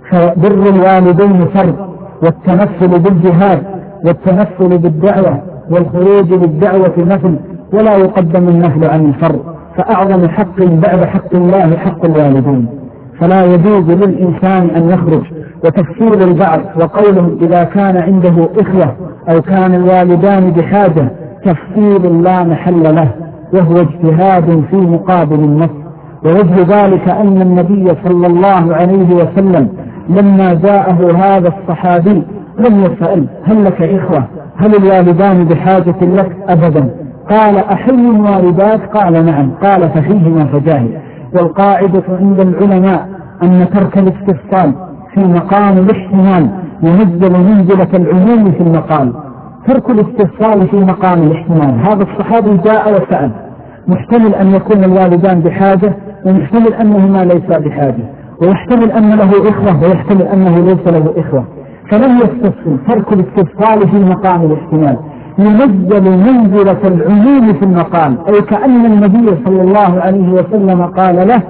فبر الوالدين فرض، والتنفل بالجهاد والتنفل بالدعوة والخروج للدعوة نفل، ولا يقدم النفل عن الفرض، فأعظم حق بعد حق الله حق الوالدين، فلا يجوز للإنسان أن يخرج. وتفسير البعض وقوله إذا كان عنده إخوة أو كان الوالدان بحاجة تفسير لا محل له، وهو اجتهاد في مقابل النص. ووجه ذلك أن النبي صلى الله عليه وسلم لما جاءه هذا الصحابي لم يسأل: هل لك إخوة؟ هل الوالدان بحاجة لك؟ أبدا. قال: أحي والداك؟ قال: نعم. قال: ففيهما فجاهد. والقاعدة عند العلماء أن ترك الاستفصال في مقام الاحتمال ينزل منزلة العموم في المقال. ترك الاستفصال في مقام الاحتمال، هذا الصحابي جاء وسأل، محتمل أن يكون الوالدان بحاجة، ومحتمل أنهما ليس بحاجة، ويحتمل أن له إخوة، ويحتمل أنه ليس له إخوة، فلم يستفصل. ترك الاستفصال في مقام الاحتمال ينزل منزلة العموم في المقال، أي كأن النبي صلى الله عليه وسلم قال له: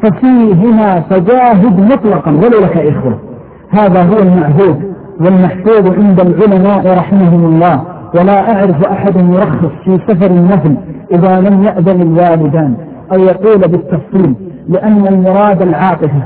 ففيهما فجاهد مطلقا ولو لك إخوة. هذا هو المعهود والمحفوظ عند العلماء رحمهم الله، ولا أعرف أحد يرخص في سفر النفل إذا لم يأذن الوالدان أو يقول بالتفصيل، لأن المراد العاطفة.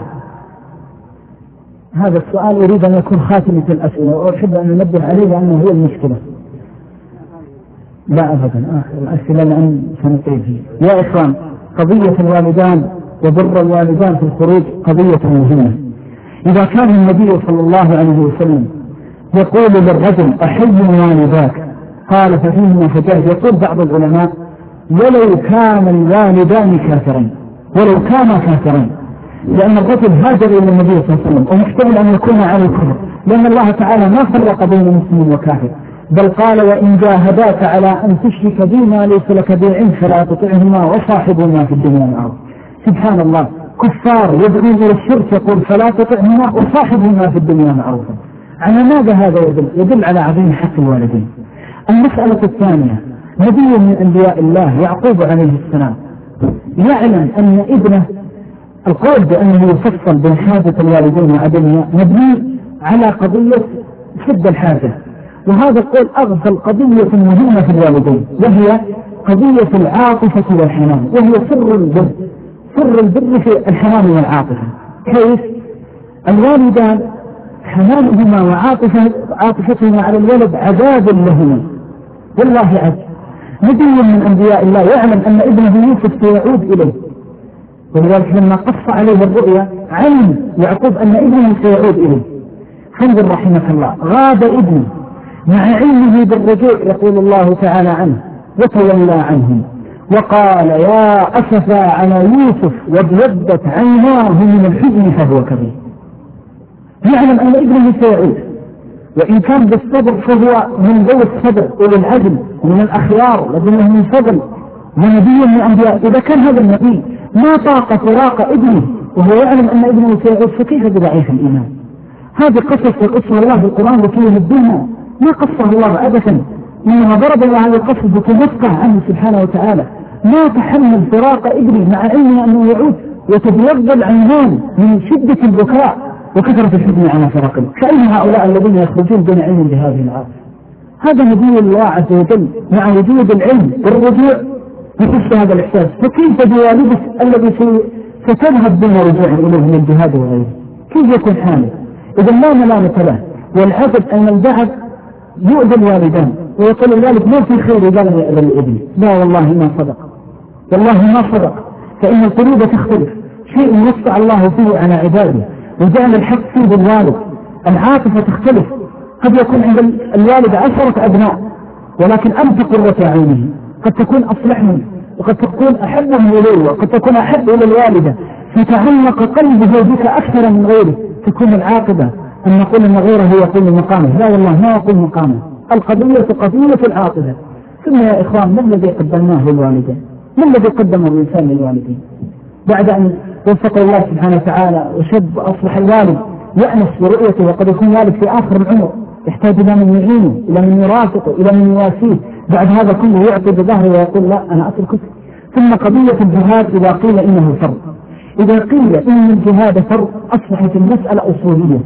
هذا السؤال أريد أن يكون خاتمة الأسئلة، وأحب أن أنبه عليه لأنه هو المشكلة. لا أبدا آخر الأسئلة لأن سنطيل فيه. يا إخوان، قضية الوالدان وبر الوالدان في الخروج قضية مهمة. إذا كان النبي صلى الله عليه وسلم يقول للرجل أحي والداك قال ففيهما فجاهد، يقول بعض العلماء ولو كان الوالدان كافرين، ولو كانا كافرين، لأن الرجل هاجر إلى النبي صلى الله عليه وسلم ومحتمل أن يكون على الكفر، لأن الله تعالى ما فرق بين مسلم وكافر، بل قال وإن جاهداك على أن تشرك بي ما ليس لك به فلا تطعهما وصاحبهما في الدنيا معروف. سبحان الله، كفار يدعون إلى الشرك يقول فلا تطعهما وصاحبهما في الدنيا معروفا. على ماذا هذا يدل؟ يدل على عظيم حق الوالدين. المسألة الثانية، نبي من أنبياء الله يعقوب عليه السلام يعلم أن ابنه، القول بأنه يفصل بين حاجة الوالدين وعدمها مبني على قضية شد الحاجة، وهذا القول أغفل قضية مهمة في الوالدين، وهي قضية العاطفة والحنان، وهي سر البر. سر البر في الحنان والعاطفة. كيف؟ الوالدان حنانهما وعاطفتهما على الولد عذاب لهما، والله عز. نبي من أنبياء الله يعلم أن ابنه يوسف سيعود إليه، ولذلك لما قص عليه الرؤيا علم يعقوب أن ابنه سيعود إليه. فانظر رحمك الله، غاب ابنه مع علمه بالرجوع، يقول الله تعالى عنه وتولى عنهم وقال يا أسفا على يوسف وابيضت عيناه من الحزن فهو كبير. يعلم أن ابنه سيعود، وإن كان بالصبر فهو من ذوي الصبر أولي العزم من الأخيار لديهم من فضل ونبي من أنبياء. إذا كان هذا النبي ما طاق فراق ابنه وهو يعلم أن ابنه سيعود، فكيف بضعيف الإيمان؟ هذه قصة يقصها الله في القرآن وفيه الدنيا، ما قصه الله أبدا، إنما ضرب الله هذا القصة بتمسكه عنه سبحانه وتعالى. ما تحمل فراق ابنه مع علمه أنه يعود، وتبيض العينان من شدة البكاء وكثرة الحزن على فراقه. كأن هؤلاء الذين يخرجون بين علم بهذه العاصفة. هذا نبي الله عز وجل مع وجود العلم والرجوع يحس هذا الإحساس، فكيف بوالدك الذي ستذهب بنا رجوع إليه من الجهاد وغيره؟ كيف يكون حاله؟ إذا لا ملامة له، والعجب أن البعض يؤذي الوالدان ويقول الوالد ما في خير إذا لم يأذن الابن. لا والله ما صدق، والله ما صدق، فإن القلوب تختلف، شيء يوسع الله فيه على عباده وجعل الحق فيه بالوالد. العاطفة تختلف، قد يكون عند الوالد 10 أبناء ولكن أنت قرة عينه، قد تكون أصلح منه وقد تكون أحبهم إليه وقد تكون أحب إلى الوالدة، فتعلق قلبه بك أكثر من غيره. تكون العاقبة أن نقول أن غيره يقول مقامه، لا والله ما يقول مقامه، القضية قضية العاقبة. ثم يا إخوان، ما الذي قدمناه للوالدين؟ ما الذي قدمه الإنسان للوالدين؟ بعد أن وفق الله سبحانه وتعالى وشب أصلح الوالد يأنس برؤيته، وقد يكون والد في آخر العمر يحتاج إلى من يعينه، إلى من يرافقه، إلى من يواسيه، بعد هذا كله يعطي بظهره ويقول لا أنا أتركك. ثم قضية الجهاد إذا قيل إنه فرض، إذا قيل إن الجهاد فرض أصبحت المسألة أصولية،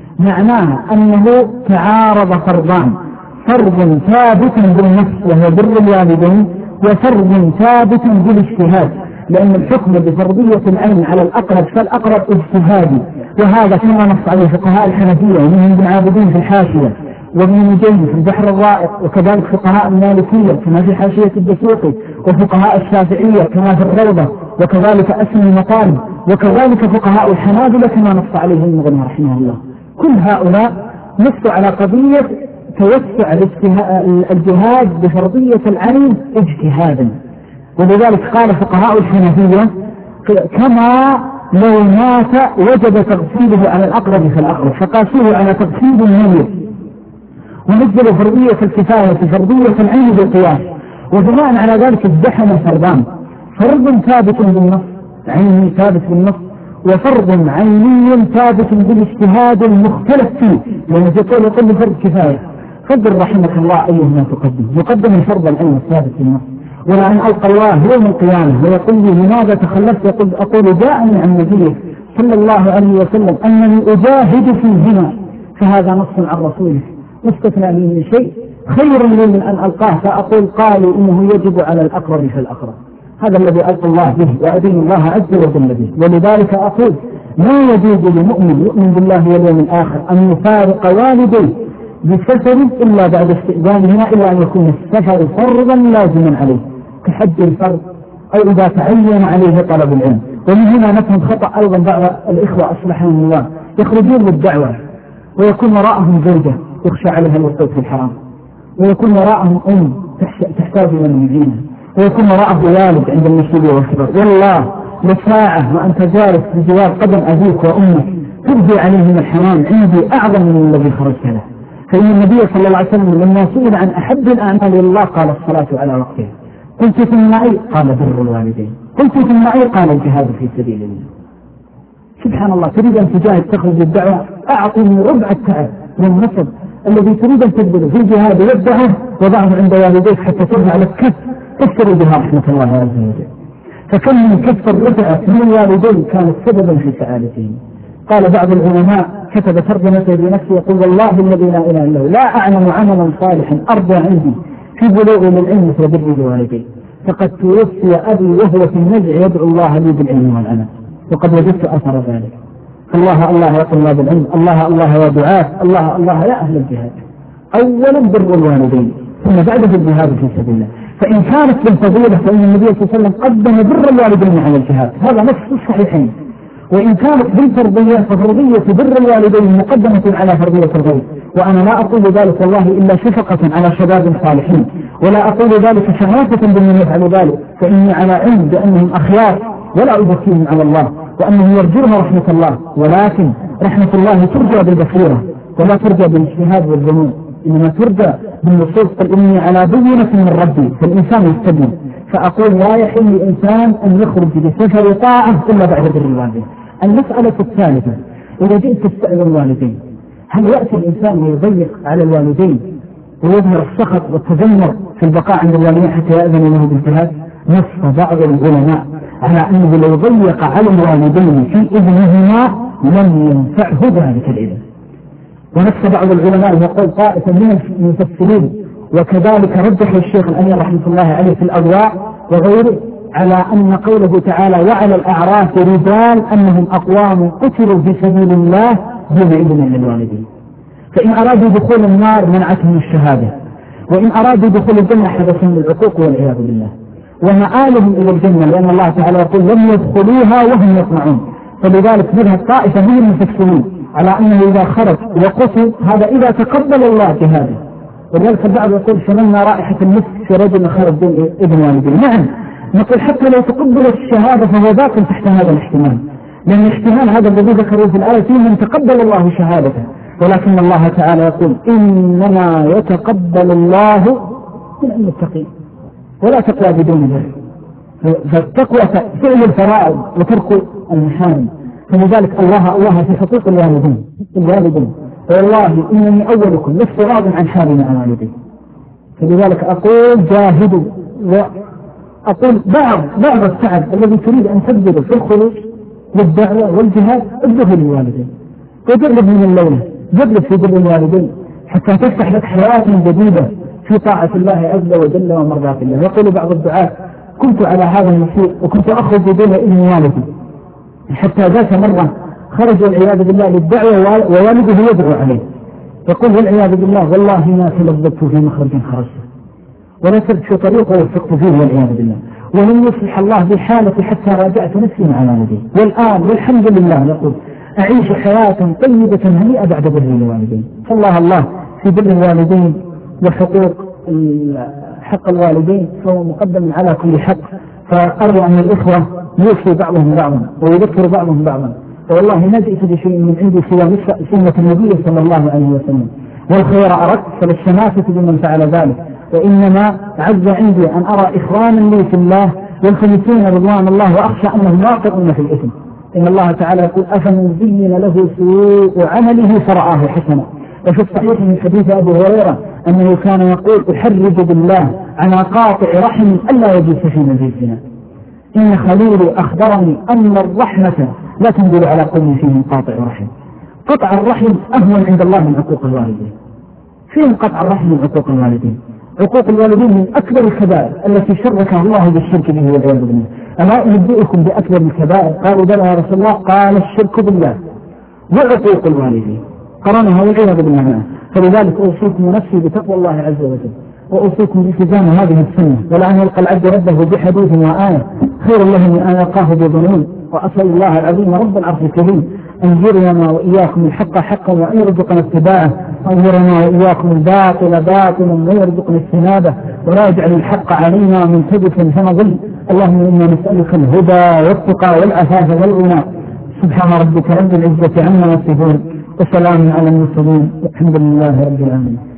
معناها أنه تعارض فرضان، فرض ثابت بالنفس وهو بر الوالدين، وفرض ثابت بالاجتهاد، لأن الحكم بفرضية العين على الأقرب فالأقرب اجتهادي، وهذا كما نص عليه فقهاء الحنفية ومنهم ابن عابدين في الحاشية وابن نجيم في البحر الرائق، وكذلك فقهاء المالكية كما في حاشية الدسوقي، وفقهاء الشافعية كما في الروضة، وكذلك أسم المطالب، وكذلك فقهاء الحنابلة كما نص عليه المغني رحمه الله. كل هؤلاء نصوا على قضية توسع الجهاد بفرضية العين اجتهادا، ولذلك قال فقهاء الحنفية كما لو مات وجب تغسيله على الأقرب فالأقرب، فقاسوه على تغسيل الميت، ونزلوا فرضية الكفاية في فرضية العين بالقياس، وبناء على ذلك ازدحم الفرضان، فرض ثابت بالنص عيني ثابت بالنص، وفرض عيني ثابت بالاجتهاد المختلف فيه، لأن يقول فرض كفاية. قدر رحمك الله أيهما يقدم الفرض العين الثابت بالنص، ولأن ألقى الله يوم القيامة ويقول لي لماذا تخلفت؟ أقول جاءني عن نبيه صلى الله عليه وسلم أنني أجاهد فيهما، فهذا نص عن رسوله مستثنى من شيء خير لي من أن ألقاه، فأقول قالوا إنه يجب على الأقرب فالأقرب. هذا الذي ألقى الله به وأدين الله عز وجل به. ولذلك أقول ما يجوز لمؤمن يؤمن بالله واليوم الآخر أن يفارق والديه بسفر إلا بعد استئذانهما، إلا أن يكون السفر فرضا لازما عليه كحج الفرض أو إذا تعين عليه طلب العلم. ومن هنا نفهم خطأ أيضا بعض الإخوة أصلحهم الله، يخرجون للدعوة ويكون وراءهم زوجة يخشى عليها الوقوع في الحرام، ويكون وراءهم تحتاج إلى المعينة، ويكون وراءه والد عند المسؤولية والكبر. والله لساعة وأنت جالس بجوار قدم أبيك وأمك ترجي عليهم الحرام عندي أعظم من الذي خرجت له. فإن النبي صلى الله عليه وسلم لما سئل عن أحب الأعمال لله قال الصلاة على وقتها. قلت ثم أي؟ قال بر الوالدين. قلت ثم أي؟ قال الجهاد في سبيل الله. سبحان الله، تريد أن تجاهد تخرج للدعوة، أعطني ربع التعب والنصب الذي تريد أن تبذله في الجهاد والدعوة وضعه عند والديك حتى ترفع لك كف تشتري بها رحمة الله عز وجل. فكم من كف رفعت من الوالدين كانت سببا في سعادتهم. قال بعض العلماء كتب ترجمته بنفسه يقول والله الذي لا إله إلا هو لا أعلم عملا صالحا أرضى عندي في بلوغ للعلم وبر الوالدين، فقد توفي أبي وهو في النزع يدعو الله لي بالعلم والعمل، وقد وجدت أثر ذلك. الله الله يا طلاب العلم، الله الله يا دعاة، الله الله يا أهل الجهاد. أولا بر الوالدين ثم بعده الجهاد في سبيل الله. فإن كانت بالفضيلة فإن النبي صلى الله عليه وسلم قدم بر الوالدين على الجهاد، هذا نص الصحيحين. وإن كانت بالفرضية ففرضية بر الوالدين مقدمة على فرضية الغير. وأنا لا أقول ذلك والله إلا شفقة على شباب صالحين، ولا أقول ذلك شهادة بمن يفعل ذلك، فإني على علم بأنهم أخيار ولا أزكيهم على الله، وأنهم يرجون رحمة الله، ولكن رحمة الله ترجى بالبصيرة ولا ترجى بالاجتهاد والذنوب، إنما ترجى بالنصوص. قل إني على بينة من ربي، فالإنسان يستبين. فأقول لا يحل الإنسان أن يخرج بسفر طاعة إلا بعد بر الوالدين. المسألة الثالثة، إذا جئت تستأذن الوالدين هل يأتي الإنسان ويضيق على الوالدين ويظهر السخط والتذمر في البقاء عند الوالدين حتى يأذن له بالجهاد؟ نص بعض العلماء على أنه لو ضيق على الوالدين في إذنهما لم ينفعه ذلك الإذن. ونص بعض العلماء يقول طائفة من المفسرين وكذلك رجح الشيخ الأمير رحمة الله عليه في الأضواء وغيره على أن قوله تعالى وعلى الأعراف رجال أنهم أقوام قتلوا في سبيل الله دون إذن للوالدين. فإن أرادوا دخول النار منعتهم الشهادة، وإن أرادوا دخول الجنة حدثهم العقوق والعياذ بالله، ومآلهم إلى الجنة، لأن الله تعالى يقول لم يدخلوها وهم يطمعون. فلذلك منها الطائفة من المفسرين على أنه إذا خرج وقتل هذا إذا تقبل الله جهاده. ولذلك البعض يقول شملنا رائحة المسك في رجل خرج دون إذن والديه. نعم نقول حتى لو تقبلت الشهادة فهو باق تحت هذا الاحتمال، لأن الاحتمال هذا الذي ذكره في الآية فيه من تقبل الله شهادته، ولكن الله تعالى يقول إنما يتقبل الله من المتقين ولا تقوى بدون ذلك. فالتقوى فعل الفرائض وترك المحارم. فلذلك الله في حقوق الوالدين والله إنني أولكم لست راض عن حالي مع والدي. فلذلك أقول جاهدوا، وأقول بعض التعب الذي تريد أن تبذله في الخروج للدعوة والجهاد ابذله للوالدين، وجرب من الليلة جرب في بر الوالدين حتى تفتح لك حياة جديدة في طاعة الله عز وجل ومرضاة الله. يقول بعض الدعاة كنت على هذا المسير وكنت أخرج دون إذن والدي، حتى ذات مرة خرج والعياذ بالله للدعوة ووالده يدعو عليه، يقول والعياذ بالله والله ما تلذذت في مخرج خرجته ولا سرت في طريقه وفقت فيه والعياذ بالله، ولم يصلح الله بحالتي حتى راجعت نفسي مع والدي، والآن والحمد لله يقول أعيش حياة طيبة هنيئة بعد بر الوالدين. فالله الله في بر الوالدين وحقوق حق الوالدين فهو مقدم على كل حق. فأرجو أن الإخوة يوصي بعضهم بعضا ويذكر بعضهم بعضا، والله ما جئت بشيء من عندي سوى سنة النبي صلى الله عليه وسلم، والخير أردت فللشماسة بمن فعل ذلك، وإنما عز عندي أن أرى إخوانا لي في الله يلتمسون رضوان الله وأخشى أنهم واقعون في الإثم. إن الله تعالى يقول أفمن زين له سوء عمله فرآه حسنا. وفي الصحيح من حديث أبي هريرة أنه كان يقول أحرج بالله على قاطع رحم ألا يجوز في مزيدنا، إن خليلي أخبرني أن الرحمة لا تنزل على قوم فيهم قاطع رحم. قطع الرحم أهون عند الله من عقوق الوالدين. فين قطع الرحم من عقوق الوالدين؟ عقوق الوالدين من أكبر الكبائر التي شركها الله بالشرك به والعياذ بالله. ألا أنبئكم بأكبر الكبائر؟ قالوا بلى يا رسول الله، قال الشرك بالله وعقوق الوالدين. قرنها والعياذ بالله. فلذلك أوصيكم نفسي بتقوى الله عز وجل، وأوصيكم بالتزام هذه السنة، ولأن يلقى العبد ربه بحديث وآية خير له من أن يلقاه بظنون. وأسأل الله العظيم رب العرش الكريم أن يرينا وإياكم الحق حقا وأن يرزقنا اتباعه، وأن يرينا وإياكم الباطل باطلا ويرزقنا اجتنابه، ولا يجعل الحق علينا منتبسا فنضل. اللهم إنا نسألك الهدى والتقى والعفاف والغنى. سبحان ربك رب العزة عما يصفون وسلام على المرسلين والحمد لله رب العالمين.